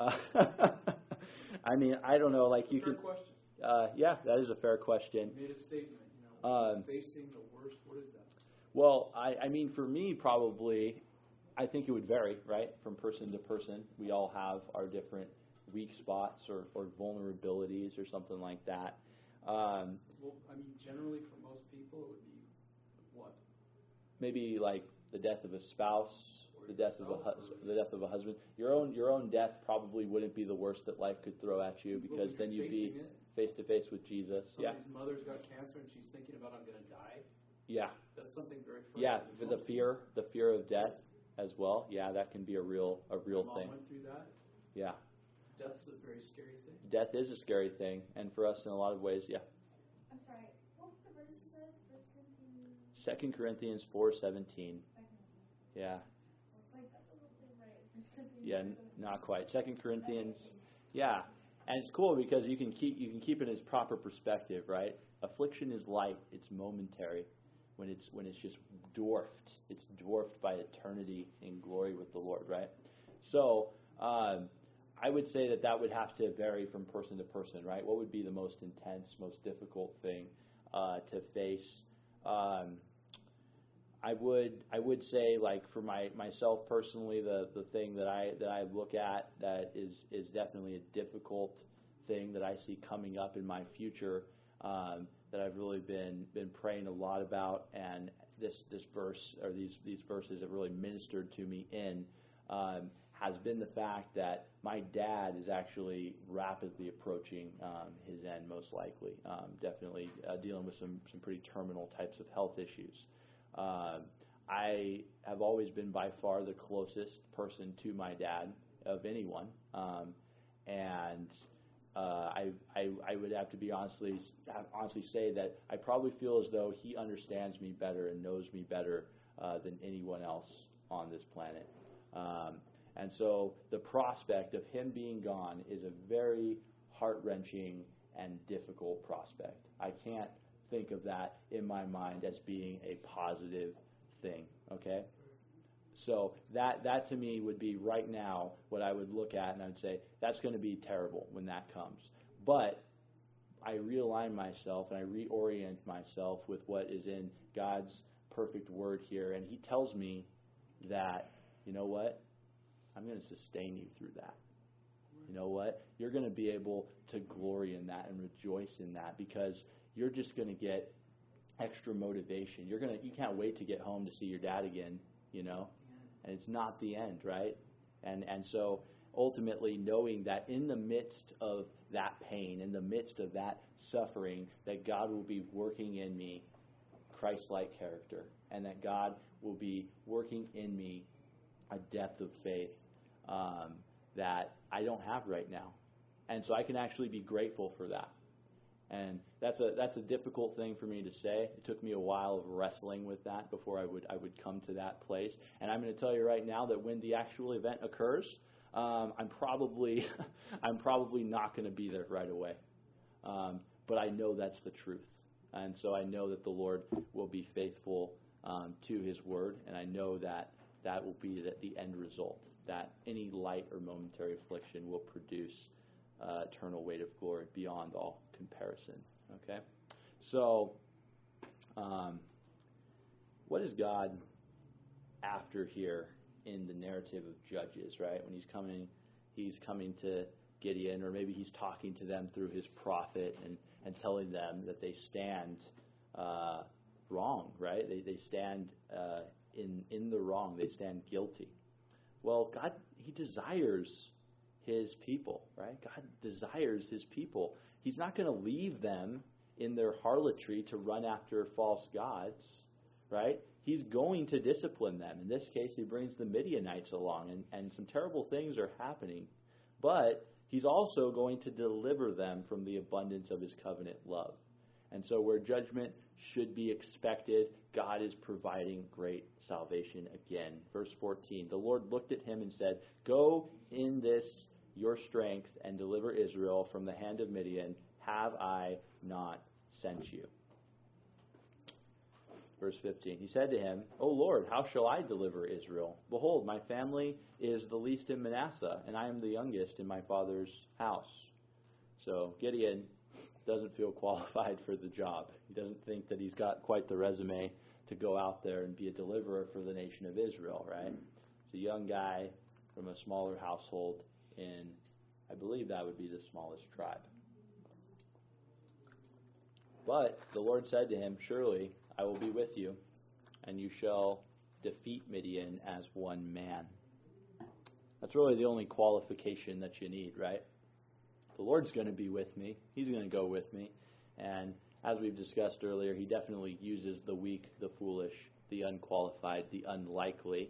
I mean, I don't know. Like you fair could. Question. Yeah, that is a fair question. You made a statement. Facing the worst. What is that? Well, I mean, for me, probably I think it would vary, right, from person to person. We all have our different weak spots or vulnerabilities or something like that. Well, I mean, generally for most people, it would be what? Maybe like the death of a spouse, Or the death of yourself, the death of a husband. Your own death probably wouldn't be the worst that life could throw at you, because Well, then you're you'd be facing it. face to face with Jesus. Somebody's mother's got cancer and she's thinking about, I'm going to die. Yeah. That's something very Yeah, frightening for to the most people. fear of death as well. Yeah, that can be a real My mom thing. went through that. Yeah. Death's a very scary thing. Death is a scary thing, and for us in a lot of ways, yeah. I'm sorry, what was the verse you said? 1 Corinthians 2 Corinthians 4:17. 2nd. Yeah. It's like, that doesn't seem right. 1 Corinthians Yeah, 4:17. not quite. 2 Corinthians. Yeah. And it's cool because you can keep it as proper perspective, right? Affliction is light, it's momentary. When it's just dwarfed, it's dwarfed by eternity in glory with the Lord, right? So, I would say that would have to vary from person to person, right? What would be the most intense, most difficult thing to face? I would say, like, for myself personally, the thing that I look at that is definitely a difficult thing that I see coming up in my future, that I've really been praying a lot about, and this verse, or these verses have really ministered to me in, has been the fact that my dad is actually rapidly approaching his end, most likely. Definitely dealing with some pretty terminal types of health issues. I have always been by far the closest person to my dad of anyone, and I would have to be honestly say that I probably feel as though he understands me better and knows me better than anyone else on this planet. And so the prospect of him being gone is a very heart-wrenching and difficult prospect. I can't think of that in my mind as being a positive thing, okay? So that to me would be right now what I would look at, and I would say that's going to be terrible when that comes. But I realign myself and I reorient myself with what is in God's perfect word here, and he tells me that, you know what? I'm going to sustain you through that. You know what? You're going to be able to glory in that and rejoice in that, because you're just going to get extra motivation. You can't wait to get home to see your dad again, you know? And it's not the end, right? And so ultimately knowing that in the midst of that pain, in the midst of that suffering, that God will be working in me Christ-like character, and that God will be working in me a depth of faith that I don't have right now. And so I can actually be grateful for that. And that's a difficult thing for me to say. It took me a while of wrestling with that before I would come to that place. And I'm going to tell you right now that when the actual event occurs, I'm probably not going to be there right away. But I know that's the truth. And so I know that the Lord will be faithful to his word, and I know that will be the end result, that any light or momentary affliction will produce eternal weight of glory beyond all comparison. Okay? So, what is God after here in the narrative of Judges, right? When he's coming to Gideon, or maybe he's talking to them through his prophet and telling them that they stand wrong, right? They stand in the wrong. They stand guilty. Well, God, he desires his people, right? God desires his people. He's not going to leave them in their harlotry to run after false gods, right? He's going to discipline them. In this case, he brings the Midianites along, and some terrible things are happening. But he's also going to deliver them from the abundance of his covenant love. And so where judgment should be expected, God is providing great salvation again. Verse 14, the Lord looked at him and said, "Go in this your strength and deliver Israel from the hand of Midian. Have I not sent you?" Verse 15, he said to him, "O Lord, how shall I deliver Israel? Behold, my family is the least in Manasseh, and I am the youngest in my father's house." So Gideon doesn't feel qualified for the job. He doesn't think that he's got quite the resume to go out there and be a deliverer for the nation of Israel, right? It's a young guy from a smaller household in, I believe that would be the smallest tribe. But the Lord said to him, "Surely I will be with you, and you shall defeat Midian as one man." That's really the only qualification that you need, right? The Lord's going to be with me. He's going to go with me. And as we've discussed earlier, he definitely uses the weak, the foolish, the unqualified, the unlikely.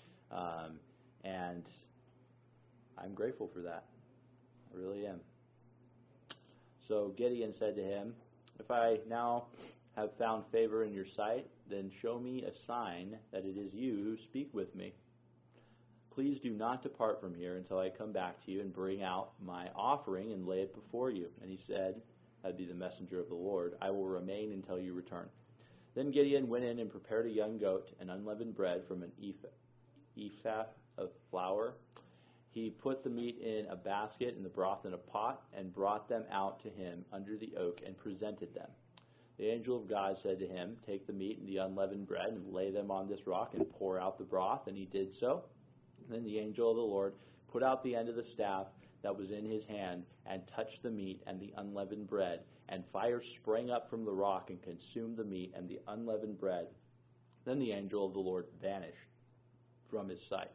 And I'm grateful for that. I really am. So Gideon said to him, "If I now have found favor in your sight, then show me a sign that it is you who speak with me. Please do not depart from here until I come back to you and bring out my offering and lay it before you." And he said, that'd be the messenger of the Lord, "I will remain until you return." Then Gideon went in and prepared a young goat and unleavened bread from an ephah of flour. He put the meat in a basket and the broth in a pot and brought them out to him under the oak and presented them. The angel of God said to him, "Take the meat and the unleavened bread and lay them on this rock and pour out the broth." And he did so. Then the angel of the Lord put out the end of the staff that was in his hand and touched the meat and the unleavened bread, and fire sprang up from the rock and consumed the meat and the unleavened bread. Then the angel of the Lord vanished from his sight.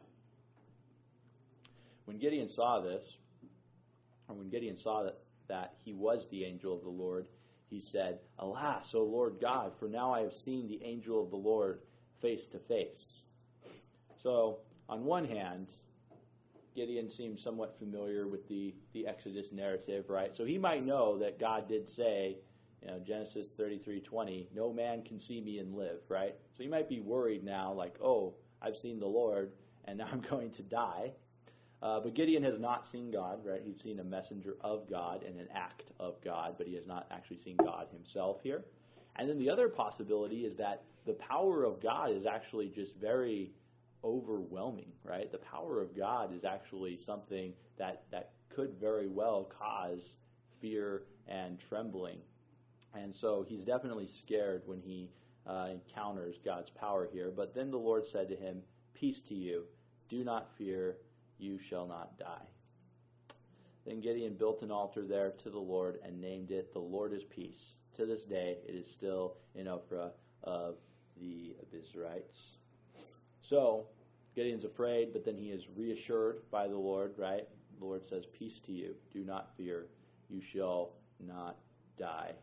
When Gideon saw this, or when Gideon saw that he was the angel of the Lord, he said, "Alas, O Lord God, for now I have seen the angel of the Lord face to face." So, on one hand, Gideon seems somewhat familiar with the Exodus narrative, right? So he might know that God did say, Genesis 33:20, "No man can see me and live," right? So he might be worried now, like, "Oh, I've seen the Lord, and now I'm going to die." But Gideon has not seen God, right? He's seen a messenger of God and an act of God, but he has not actually seen God himself here. And then the other possibility is that the power of God is actually just very overwhelming, right? The power of God is actually something that could very well cause fear and trembling. And so he's definitely scared when he encounters God's power here. But then the Lord said to him, "Peace to you. Do not fear. You shall not die." Then Gideon built an altar there to the Lord and named it, "The Lord is Peace." To this day, it is still in Ophrah of the Abiezrites. So, Gideon's afraid, but then he is reassured by the Lord, right? The Lord says, "Peace to you. Do not fear. You shall not die."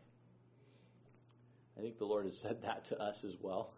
I think the Lord has said that to us as well.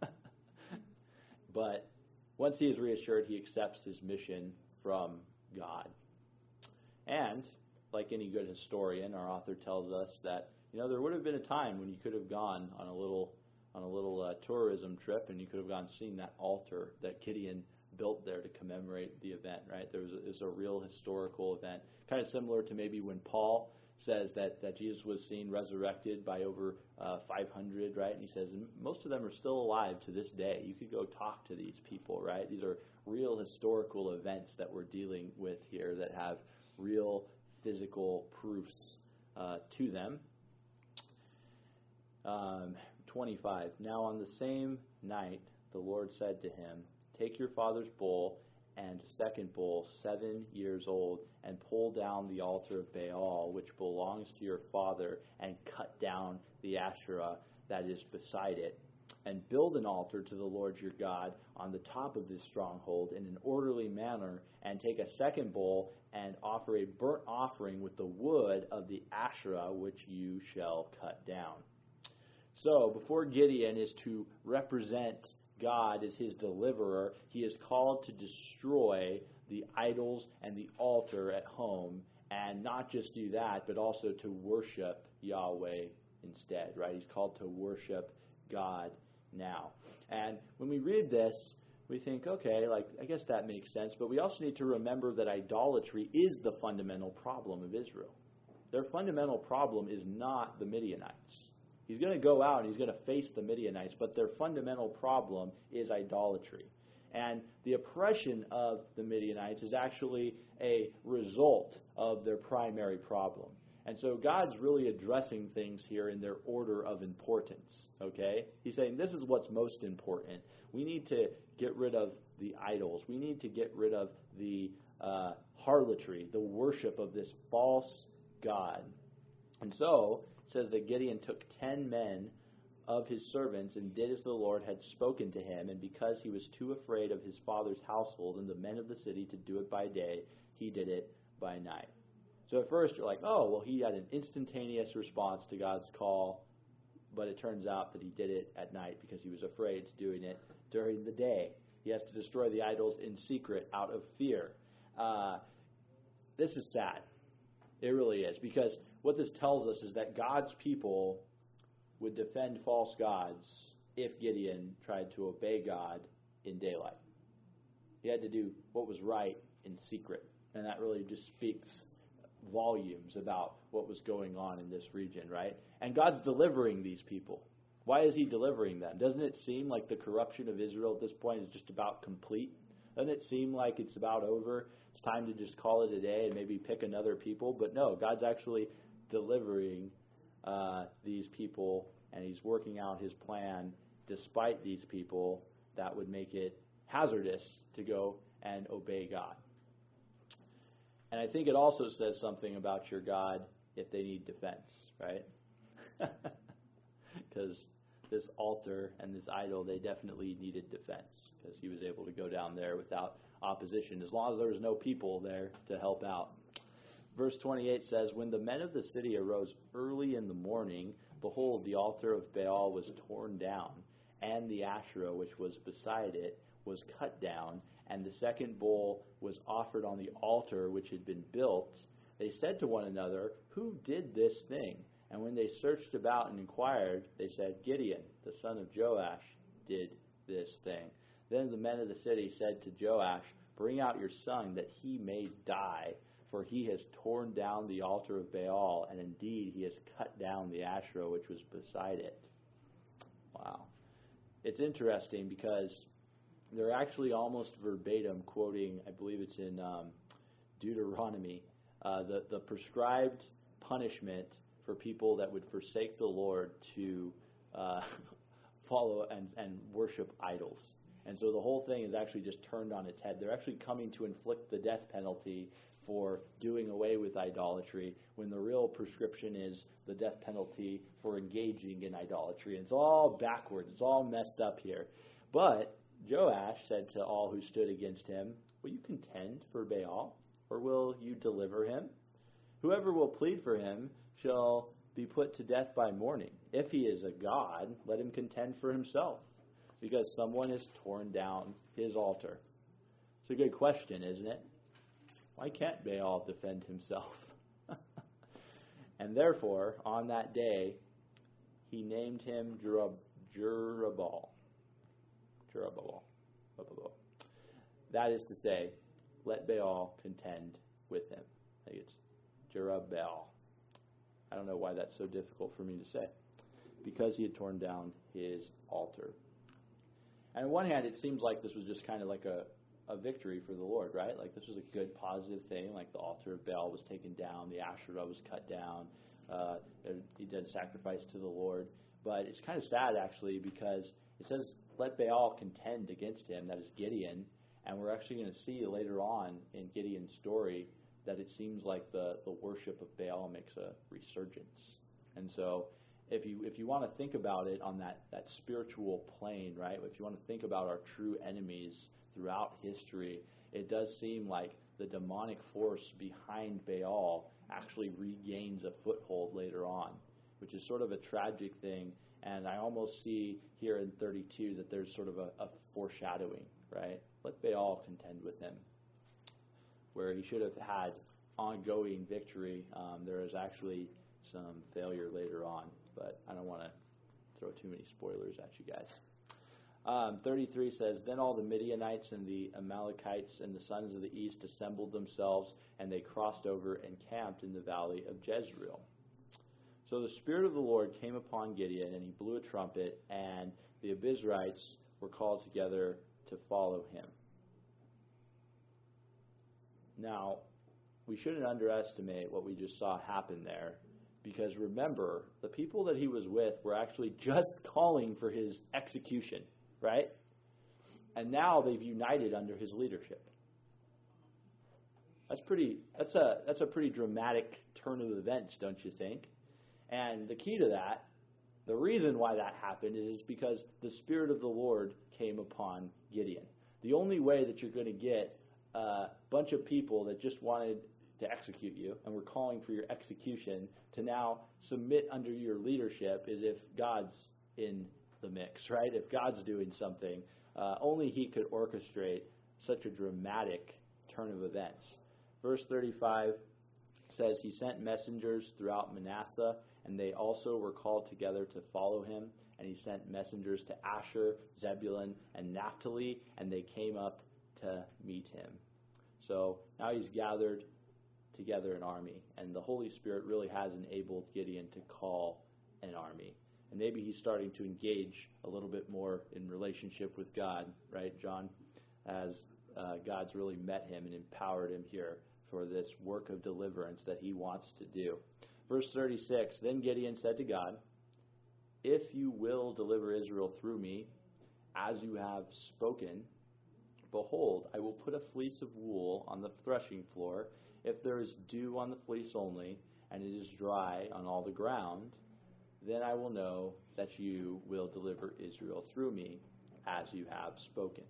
But once he is reassured, he accepts his mission from God. And, like any good historian, our author tells us that, there would have been a time when you could have gone on a little tourism trip, and you could have gone and seen that altar that Gideon built there to commemorate the event, right? It was a real historical event, kind of similar to maybe when Paul says that Jesus was seen resurrected by over 500, right? And he says, and most of them are still alive to this day. You could go talk to these people, right? These are real historical events that we're dealing with here that have real physical proofs to them. 25. Now on the same night, the Lord said to him, "Take your father's bull and second bull, 7 years old, and pull down the altar of Baal, which belongs to your father, and cut down the Asherah that is beside it, and build an altar to the Lord your God on the top of this stronghold in an orderly manner, and take a second bull and offer a burnt offering with the wood of the Asherah, which you shall cut down." So, before Gideon is to represent God as his deliverer, he is called to destroy the idols and the altar at home, and not just do that, but also to worship Yahweh instead, right? He's called to worship God now. And when we read this, we think, okay, I guess that makes sense, but we also need to remember that idolatry is the fundamental problem of Israel. Their fundamental problem is not the Midianites. He's going to go out and he's going to face the Midianites, but their fundamental problem is idolatry. And the oppression of the Midianites is actually a result of their primary problem. And so God's really addressing things here in their order of importance, okay? He's saying this is what's most important. We need to get rid of the idols. We need to get rid of the harlotry, the worship of this false god. And so it says that Gideon took 10 men of his servants and did as the Lord had spoken to him. And because he was too afraid of his father's household and the men of the city to do it by day, he did it by night. So at first you're like, oh, well, he had an instantaneous response to God's call, but it turns out that he did it at night because he was afraid to doing it during the day. He has to destroy the idols in secret out of fear. This is sad. It really is, because what this tells us is that God's people would defend false gods if Gideon tried to obey God in daylight. He had to do what was right in secret, and that really just speaks volumes about what was going on in this region, right? And God's delivering these people. Why is he delivering them? Doesn't it seem like the corruption of Israel at this point is just about complete? Doesn't it seem like it's about over? It's time to just call it a day and maybe pick another people? But no, God's actually delivering these people, and he's working out his plan despite these people that would make it hazardous to go and obey God. And I think it also says something about your God if they need defense, right? Because this altar and this idol, they definitely needed defense, because he was able to go down there without opposition, as long as there was no people there to help out. Verse 28 says, when the men of the city arose early in the morning, behold, the altar of Baal was torn down, and the Asherah which was beside it was cut down, and the second bull was offered on the altar which had been built. They said to one another, who did this thing? And when they searched about and inquired, they said, Gideon, the son of Joash, did this thing. Then the men of the city said to Joash, bring out your son, that he may die, for he has torn down the altar of Baal, and indeed he has cut down the Asherah which was beside it. Wow. It's interesting because they're actually almost verbatim quoting, I believe it's in Deuteronomy, the prescribed punishment for people that would forsake the Lord to follow and worship idols. And so the whole thing is actually just turned on its head. They're actually coming to inflict the death penalty for doing away with idolatry, when the real prescription is the death penalty for engaging in idolatry. And it's all backwards. It's all messed up here. But Joash said to all who stood against him, will you contend for Baal, or will you deliver him? Whoever will plead for him shall be put to death by morning. If he is a god, let him contend for himself, because someone has torn down his altar. It's a good question, isn't it? Why can't Baal defend himself? And therefore, on that day, he named him Jerubbaal. That is to say, let Baal contend with him. I think it's Jerubbaal. I don't know why that's so difficult for me to say. Because he had torn down his altar. And on one hand, it seems like this was just kind of like a victory for the Lord, right? Like this was a good, positive thing. Like the altar of Baal was taken down, the Asherah was cut down. He did a sacrifice to the Lord. But it's kind of sad, actually, because it says, let Baal contend against him, that is Gideon. And we're actually going to see later on in Gideon's story that it seems like the worship of Baal makes a resurgence. And so if you want to think about it on that spiritual plane, right? If you want to think about our true enemies throughout history, it does seem like the demonic force behind Baal actually regains a foothold later on, which is sort of a tragic thing. And I almost see here in 32 that there's sort of a foreshadowing, right? Let Baal contend with him. Where he should have had ongoing victory, there is actually some failure later on. But I don't want to throw too many spoilers at you guys. 33 says, then all the Midianites and the Amalekites and the sons of the east assembled themselves, and they crossed over and camped in the valley of Jezreel. So the Spirit of the Lord came upon Gideon, and he blew a trumpet, and the Abiezrites were called together to follow him. Now, we shouldn't underestimate what we just saw happen there, because remember, the people that he was with were actually just calling for his execution, right? And now they've united under his leadership. That's a pretty dramatic turn of events, don't you think? And the key to that, the reason why that happened is because the Spirit of the Lord came upon Gideon. The only way that you're going to get a bunch of people that just wanted to execute you and were calling for your execution to now submit under your leadership is if God's in the mix, right? If God's doing something, only he could orchestrate such a dramatic turn of events. Verse 35 says, he sent messengers throughout Manasseh, and they also were called together to follow him. And he sent messengers to Asher, Zebulun, and Naphtali, and they came up to meet him. So now he's gathered together an army, and the Holy Spirit really has enabled Gideon to call an army. And maybe he's starting to engage a little bit more in relationship with God, right, John? As God's really met him and empowered him here for this work of deliverance that he wants to do. Verse 36, then Gideon said to God, if you will deliver Israel through me, as you have spoken, behold, I will put a fleece of wool on the threshing floor. If there is dew on the fleece only, and it is dry on all the ground, then I will know that you will deliver Israel through me, as you have spoken.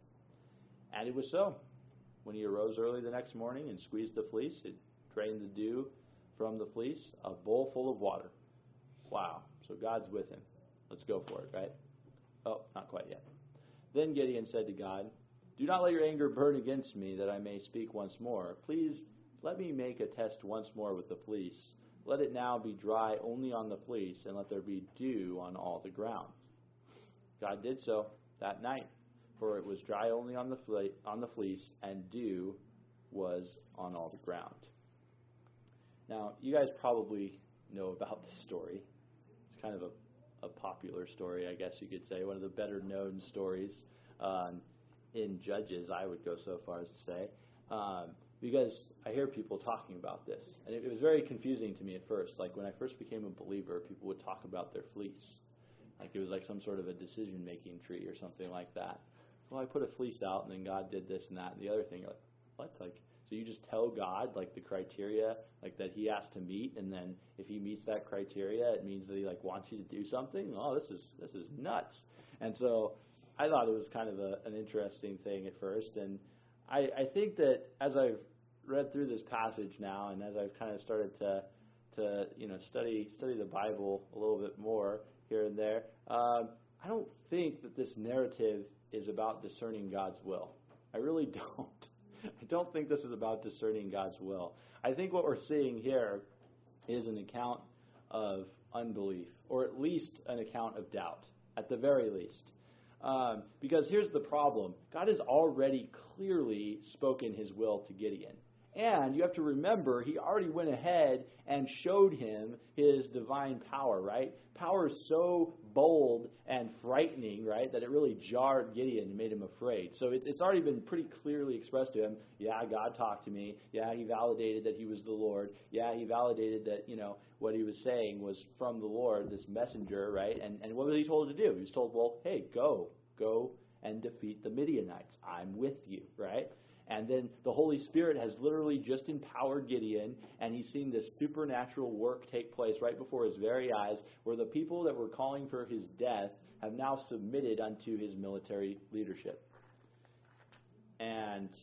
And it was so. When he arose early the next morning and squeezed the fleece, it drained the dew from the fleece, a bowl full of water. Wow. So God's with him. Let's go for it, right? Oh, not quite yet. Then Gideon said to God, do not let your anger burn against me, that I may speak once more. Please let me make a test once more with the fleece. Let it now be dry only on the fleece, and let there be dew on all the ground. God did so that night, for it was dry only on the fleece, and dew was on all the ground. Now, you guys probably know about this story. It's kind of a popular story, I guess you could say, one of the better known stories in Judges, I would go so far as to say, because I hear people talking about this. And it was very confusing to me at first. Like when I first became a believer, people would talk about their fleece. Like it was like some sort of a decision-making tree or something like that. Well, I put a fleece out, and then God did this and that and the other thing. You're like, what? Like, so you just tell God like the criteria like that he has to meet, and then if he meets that criteria, it means that he like wants you to do something. Oh, this is nuts. And so I thought it was kind of an interesting thing at first, and I think that as I've read through this passage now, and as I've kind of started to study the Bible a little bit more here and there, I don't think that this narrative is about discerning God's will. I really don't. I don't think this is about discerning God's will. I think what we're seeing here is an account of unbelief, or at least an account of doubt, at the very least. Because here's the problem. God has already clearly spoken his will to Gideon. And you have to remember, he already went ahead and showed him his divine power, right? Power is so bold and frightening, right, that it really jarred Gideon and made him afraid. So it's already been pretty clearly expressed to him, yeah, God talked to me. Yeah, he validated that he was the Lord. Yeah, he validated that, what he was saying was from the Lord, this messenger, right? And what was he told to do? He was told, well, hey, go and defeat the Midianites. I'm with you, right? And then the Holy Spirit has literally just empowered Gideon, and he's seen this supernatural work take place right before his very eyes, where the people that were calling for his death have now submitted unto his military leadership. And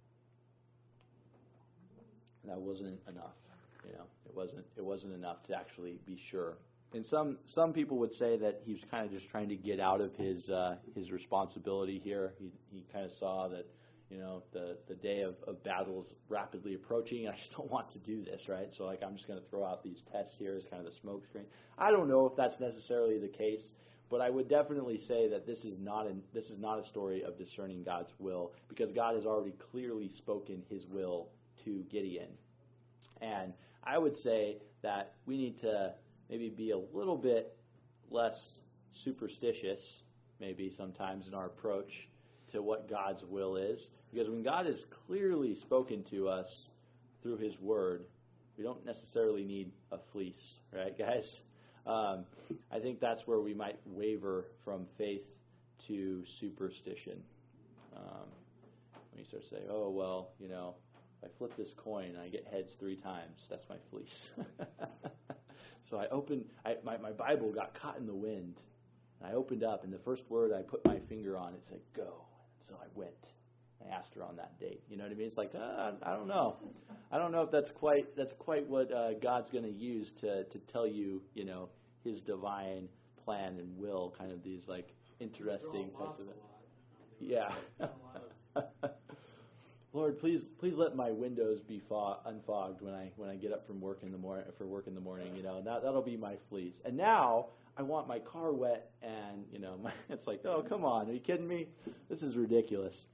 that wasn't enough. It wasn't enough to actually be sure. And some people would say that he was kind of just trying to get out of his responsibility here. He kind of saw that the day of battle is rapidly approaching. I just don't want to do this, right? So I'm just going to throw out these tests here as kind of the smoke screen. I don't know if that's necessarily the case, but I would definitely say that this is not a story of discerning God's will, because God has already clearly spoken his will to Gideon. And I would say that we need to maybe be a little bit less superstitious, maybe sometimes, in our approach to what God's will is. Because when God has clearly spoken to us through his word, we don't necessarily need a fleece, right, guys? I think that's where we might waver from faith to superstition. When you start saying, oh, well, you know, if I flip this coin and I get heads 3 times, that's my fleece. So my Bible got caught in the wind. And I opened up, and the first word I put my finger on, it said, go. So I went. I asked her on that date. You know what I mean? It's like, I don't know. I don't know if that's quite what God's going to use to tell you, you know, his divine plan and will, kind of these like interesting types of it. Yeah. Lord, please let my windows be unfogged when I get up from work in the morning. You know, that'll be my fleece. And now I want my car wet, and you know, it's like, oh, come on, are you kidding me? This is ridiculous.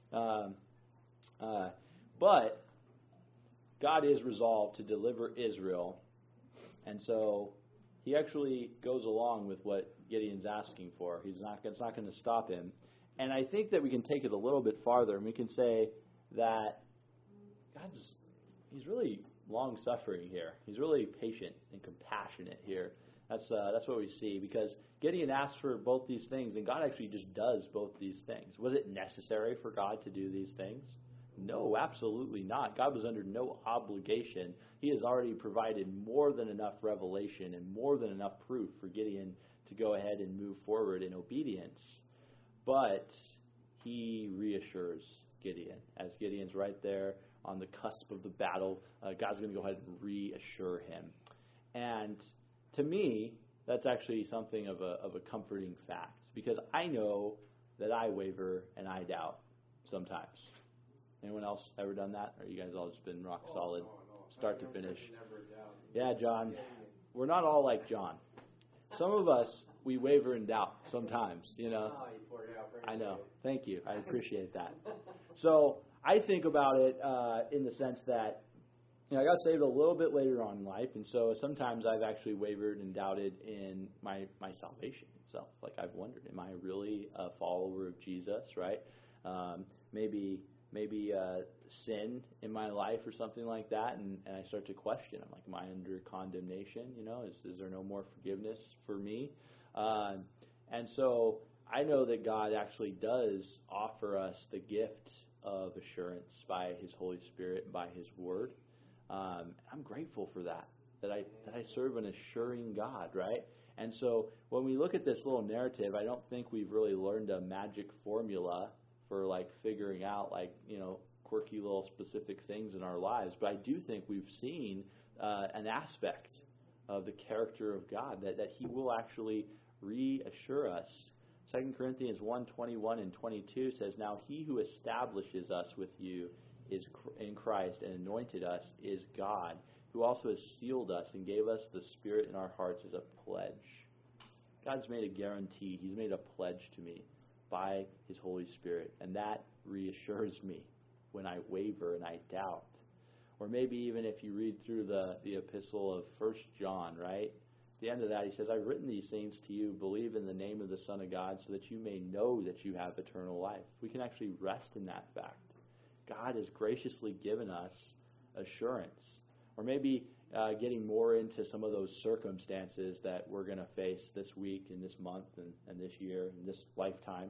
But God is resolved to deliver Israel, and so he actually goes along with what Gideon's asking for. It's not going to stop him. And I think that we can take it a little bit farther, and we can say that he's really long-suffering here. He's really patient and compassionate here. That's what we see, because Gideon asks for both these things, and God actually just does both these things. Was it necessary for God to do these things? No, absolutely not. God was under no obligation. He has already provided more than enough revelation and more than enough proof for Gideon to go ahead and move forward in obedience. But he reassures Gideon. As Gideon's right there on the cusp of the battle, God's going to go ahead and reassure him. And to me, that's actually something of a comforting fact, because I know that I waver and I doubt sometimes. Anyone else ever done that? Or you guys all just been rock solid, start to finish? Yeah, John. We're not all like John. Some of us, we waver and doubt sometimes, you know. I know. Thank you. I appreciate that. So I think about it in the sense that, you know, I got saved a little bit later on in life, and so sometimes I've actually wavered and doubted in my salvation itself. Like, I've wondered, am I really a follower of Jesus, right? Maybe sin in my life or something like that, and I start to question. I'm like, am I under condemnation? You know, is there no more forgiveness for me? And so I know that God actually does offer us the gift of assurance by his Holy Spirit and by his word. I'm grateful for that I serve an assuring God, right? And so when we look at this little narrative, I don't think we've really learned a magic formula for like figuring out like, you know, quirky little specific things in our lives. But I do think we've seen an aspect of the character of God that he will actually reassure us. 2 Corinthians 1:21 and 22 says, now he who establishes us with you is in Christ and anointed us is God, who also has sealed us and gave us the Spirit in our hearts as a pledge. God's made a guarantee. He's made a pledge to me by his Holy Spirit, and that reassures me when I waver and I doubt. Or maybe even if you read through the epistle of 1 John, right? At the end of that, he says, I've written these things to you, believe in the name of the Son of God, so that you may know that you have eternal life. We can actually rest in that fact. God has graciously given us assurance. Or maybe getting more into some of those circumstances that we're going to face this week and this month and this year and this lifetime.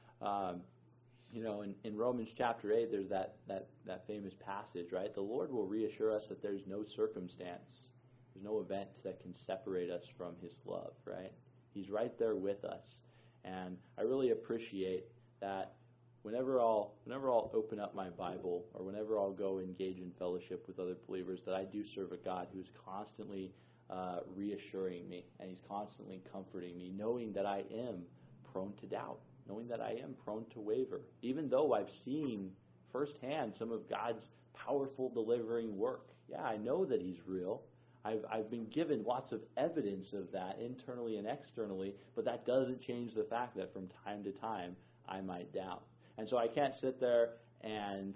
You know, in Romans chapter 8, there's that famous passage, right? The Lord will reassure us that there's no circumstance, there's no event that can separate us from his love, right? He's right there with us. And I really appreciate that whenever I'll open up my Bible or whenever I'll go engage in fellowship with other believers, that I do serve a God who's constantly reassuring me, and he's constantly comforting me, knowing that I am prone to doubt, knowing that I am prone to waver, even though I've seen firsthand some of God's powerful delivering work. Yeah, I know that he's real. I've been given lots of evidence of that internally and externally, but that doesn't change the fact that from time to time I might doubt. And so I can't sit there and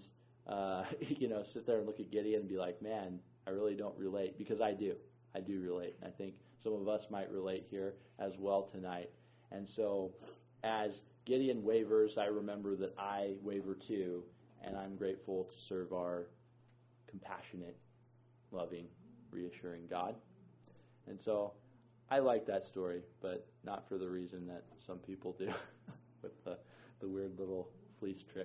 sit there and look at Gideon and be like, man, I really don't relate, because I do. I do relate. I think some of us might relate here as well tonight. And so as Gideon wavers, I remember that I waver too, and I'm grateful to serve our compassionate, loving, reassuring God. And so I like that story, but not for the reason that some people do with the weird little fleece tricks.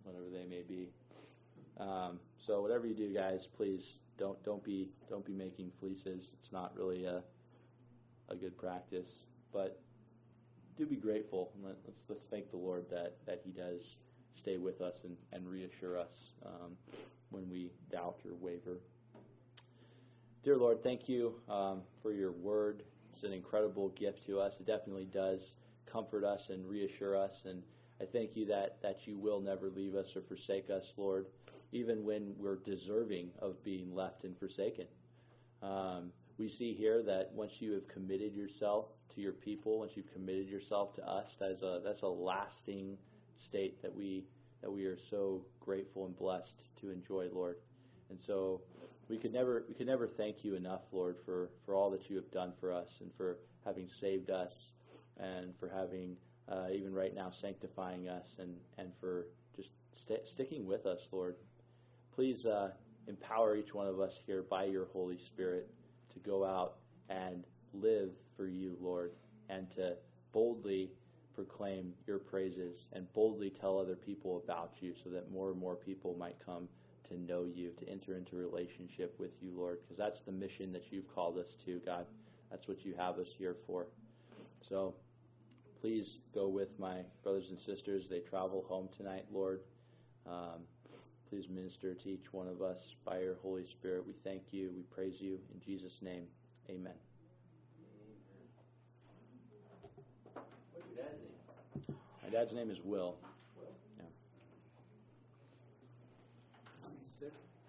whatever they may be. So whatever you do, guys, please don't be making fleeces. It's not really a good practice. But do be grateful. Let's thank the Lord that He does stay with us and reassure us when we doubt or waver. Dear Lord, thank you for your word. It's an incredible gift to us. It definitely does comfort us and reassure us. And I thank you that you will never leave us or forsake us, Lord, even when we're deserving of being left and forsaken. We see here that once you have committed yourself to your people, once you've committed yourself to us, that's a lasting state that we are so grateful and blessed to enjoy, Lord. And so we could never thank you enough, Lord, for all that you have done for us and for having saved us and for having even right now sanctifying us and for just sticking with us, Lord. Please empower each one of us here by your Holy Spirit to go out and live for you, Lord, and to boldly proclaim your praises and boldly tell other people about you so that more and more people might come to know you, to enter into relationship with you, Lord, because that's the mission that you've called us to, God. That's what you have us here for. So please go with my brothers and sisters. They travel home tonight, Lord. Please minister to each one of us by your Holy Spirit. We thank you. We praise you. In Jesus' name, amen. What's your dad's name? My dad's name is Will. Will? Yeah. Is he sick?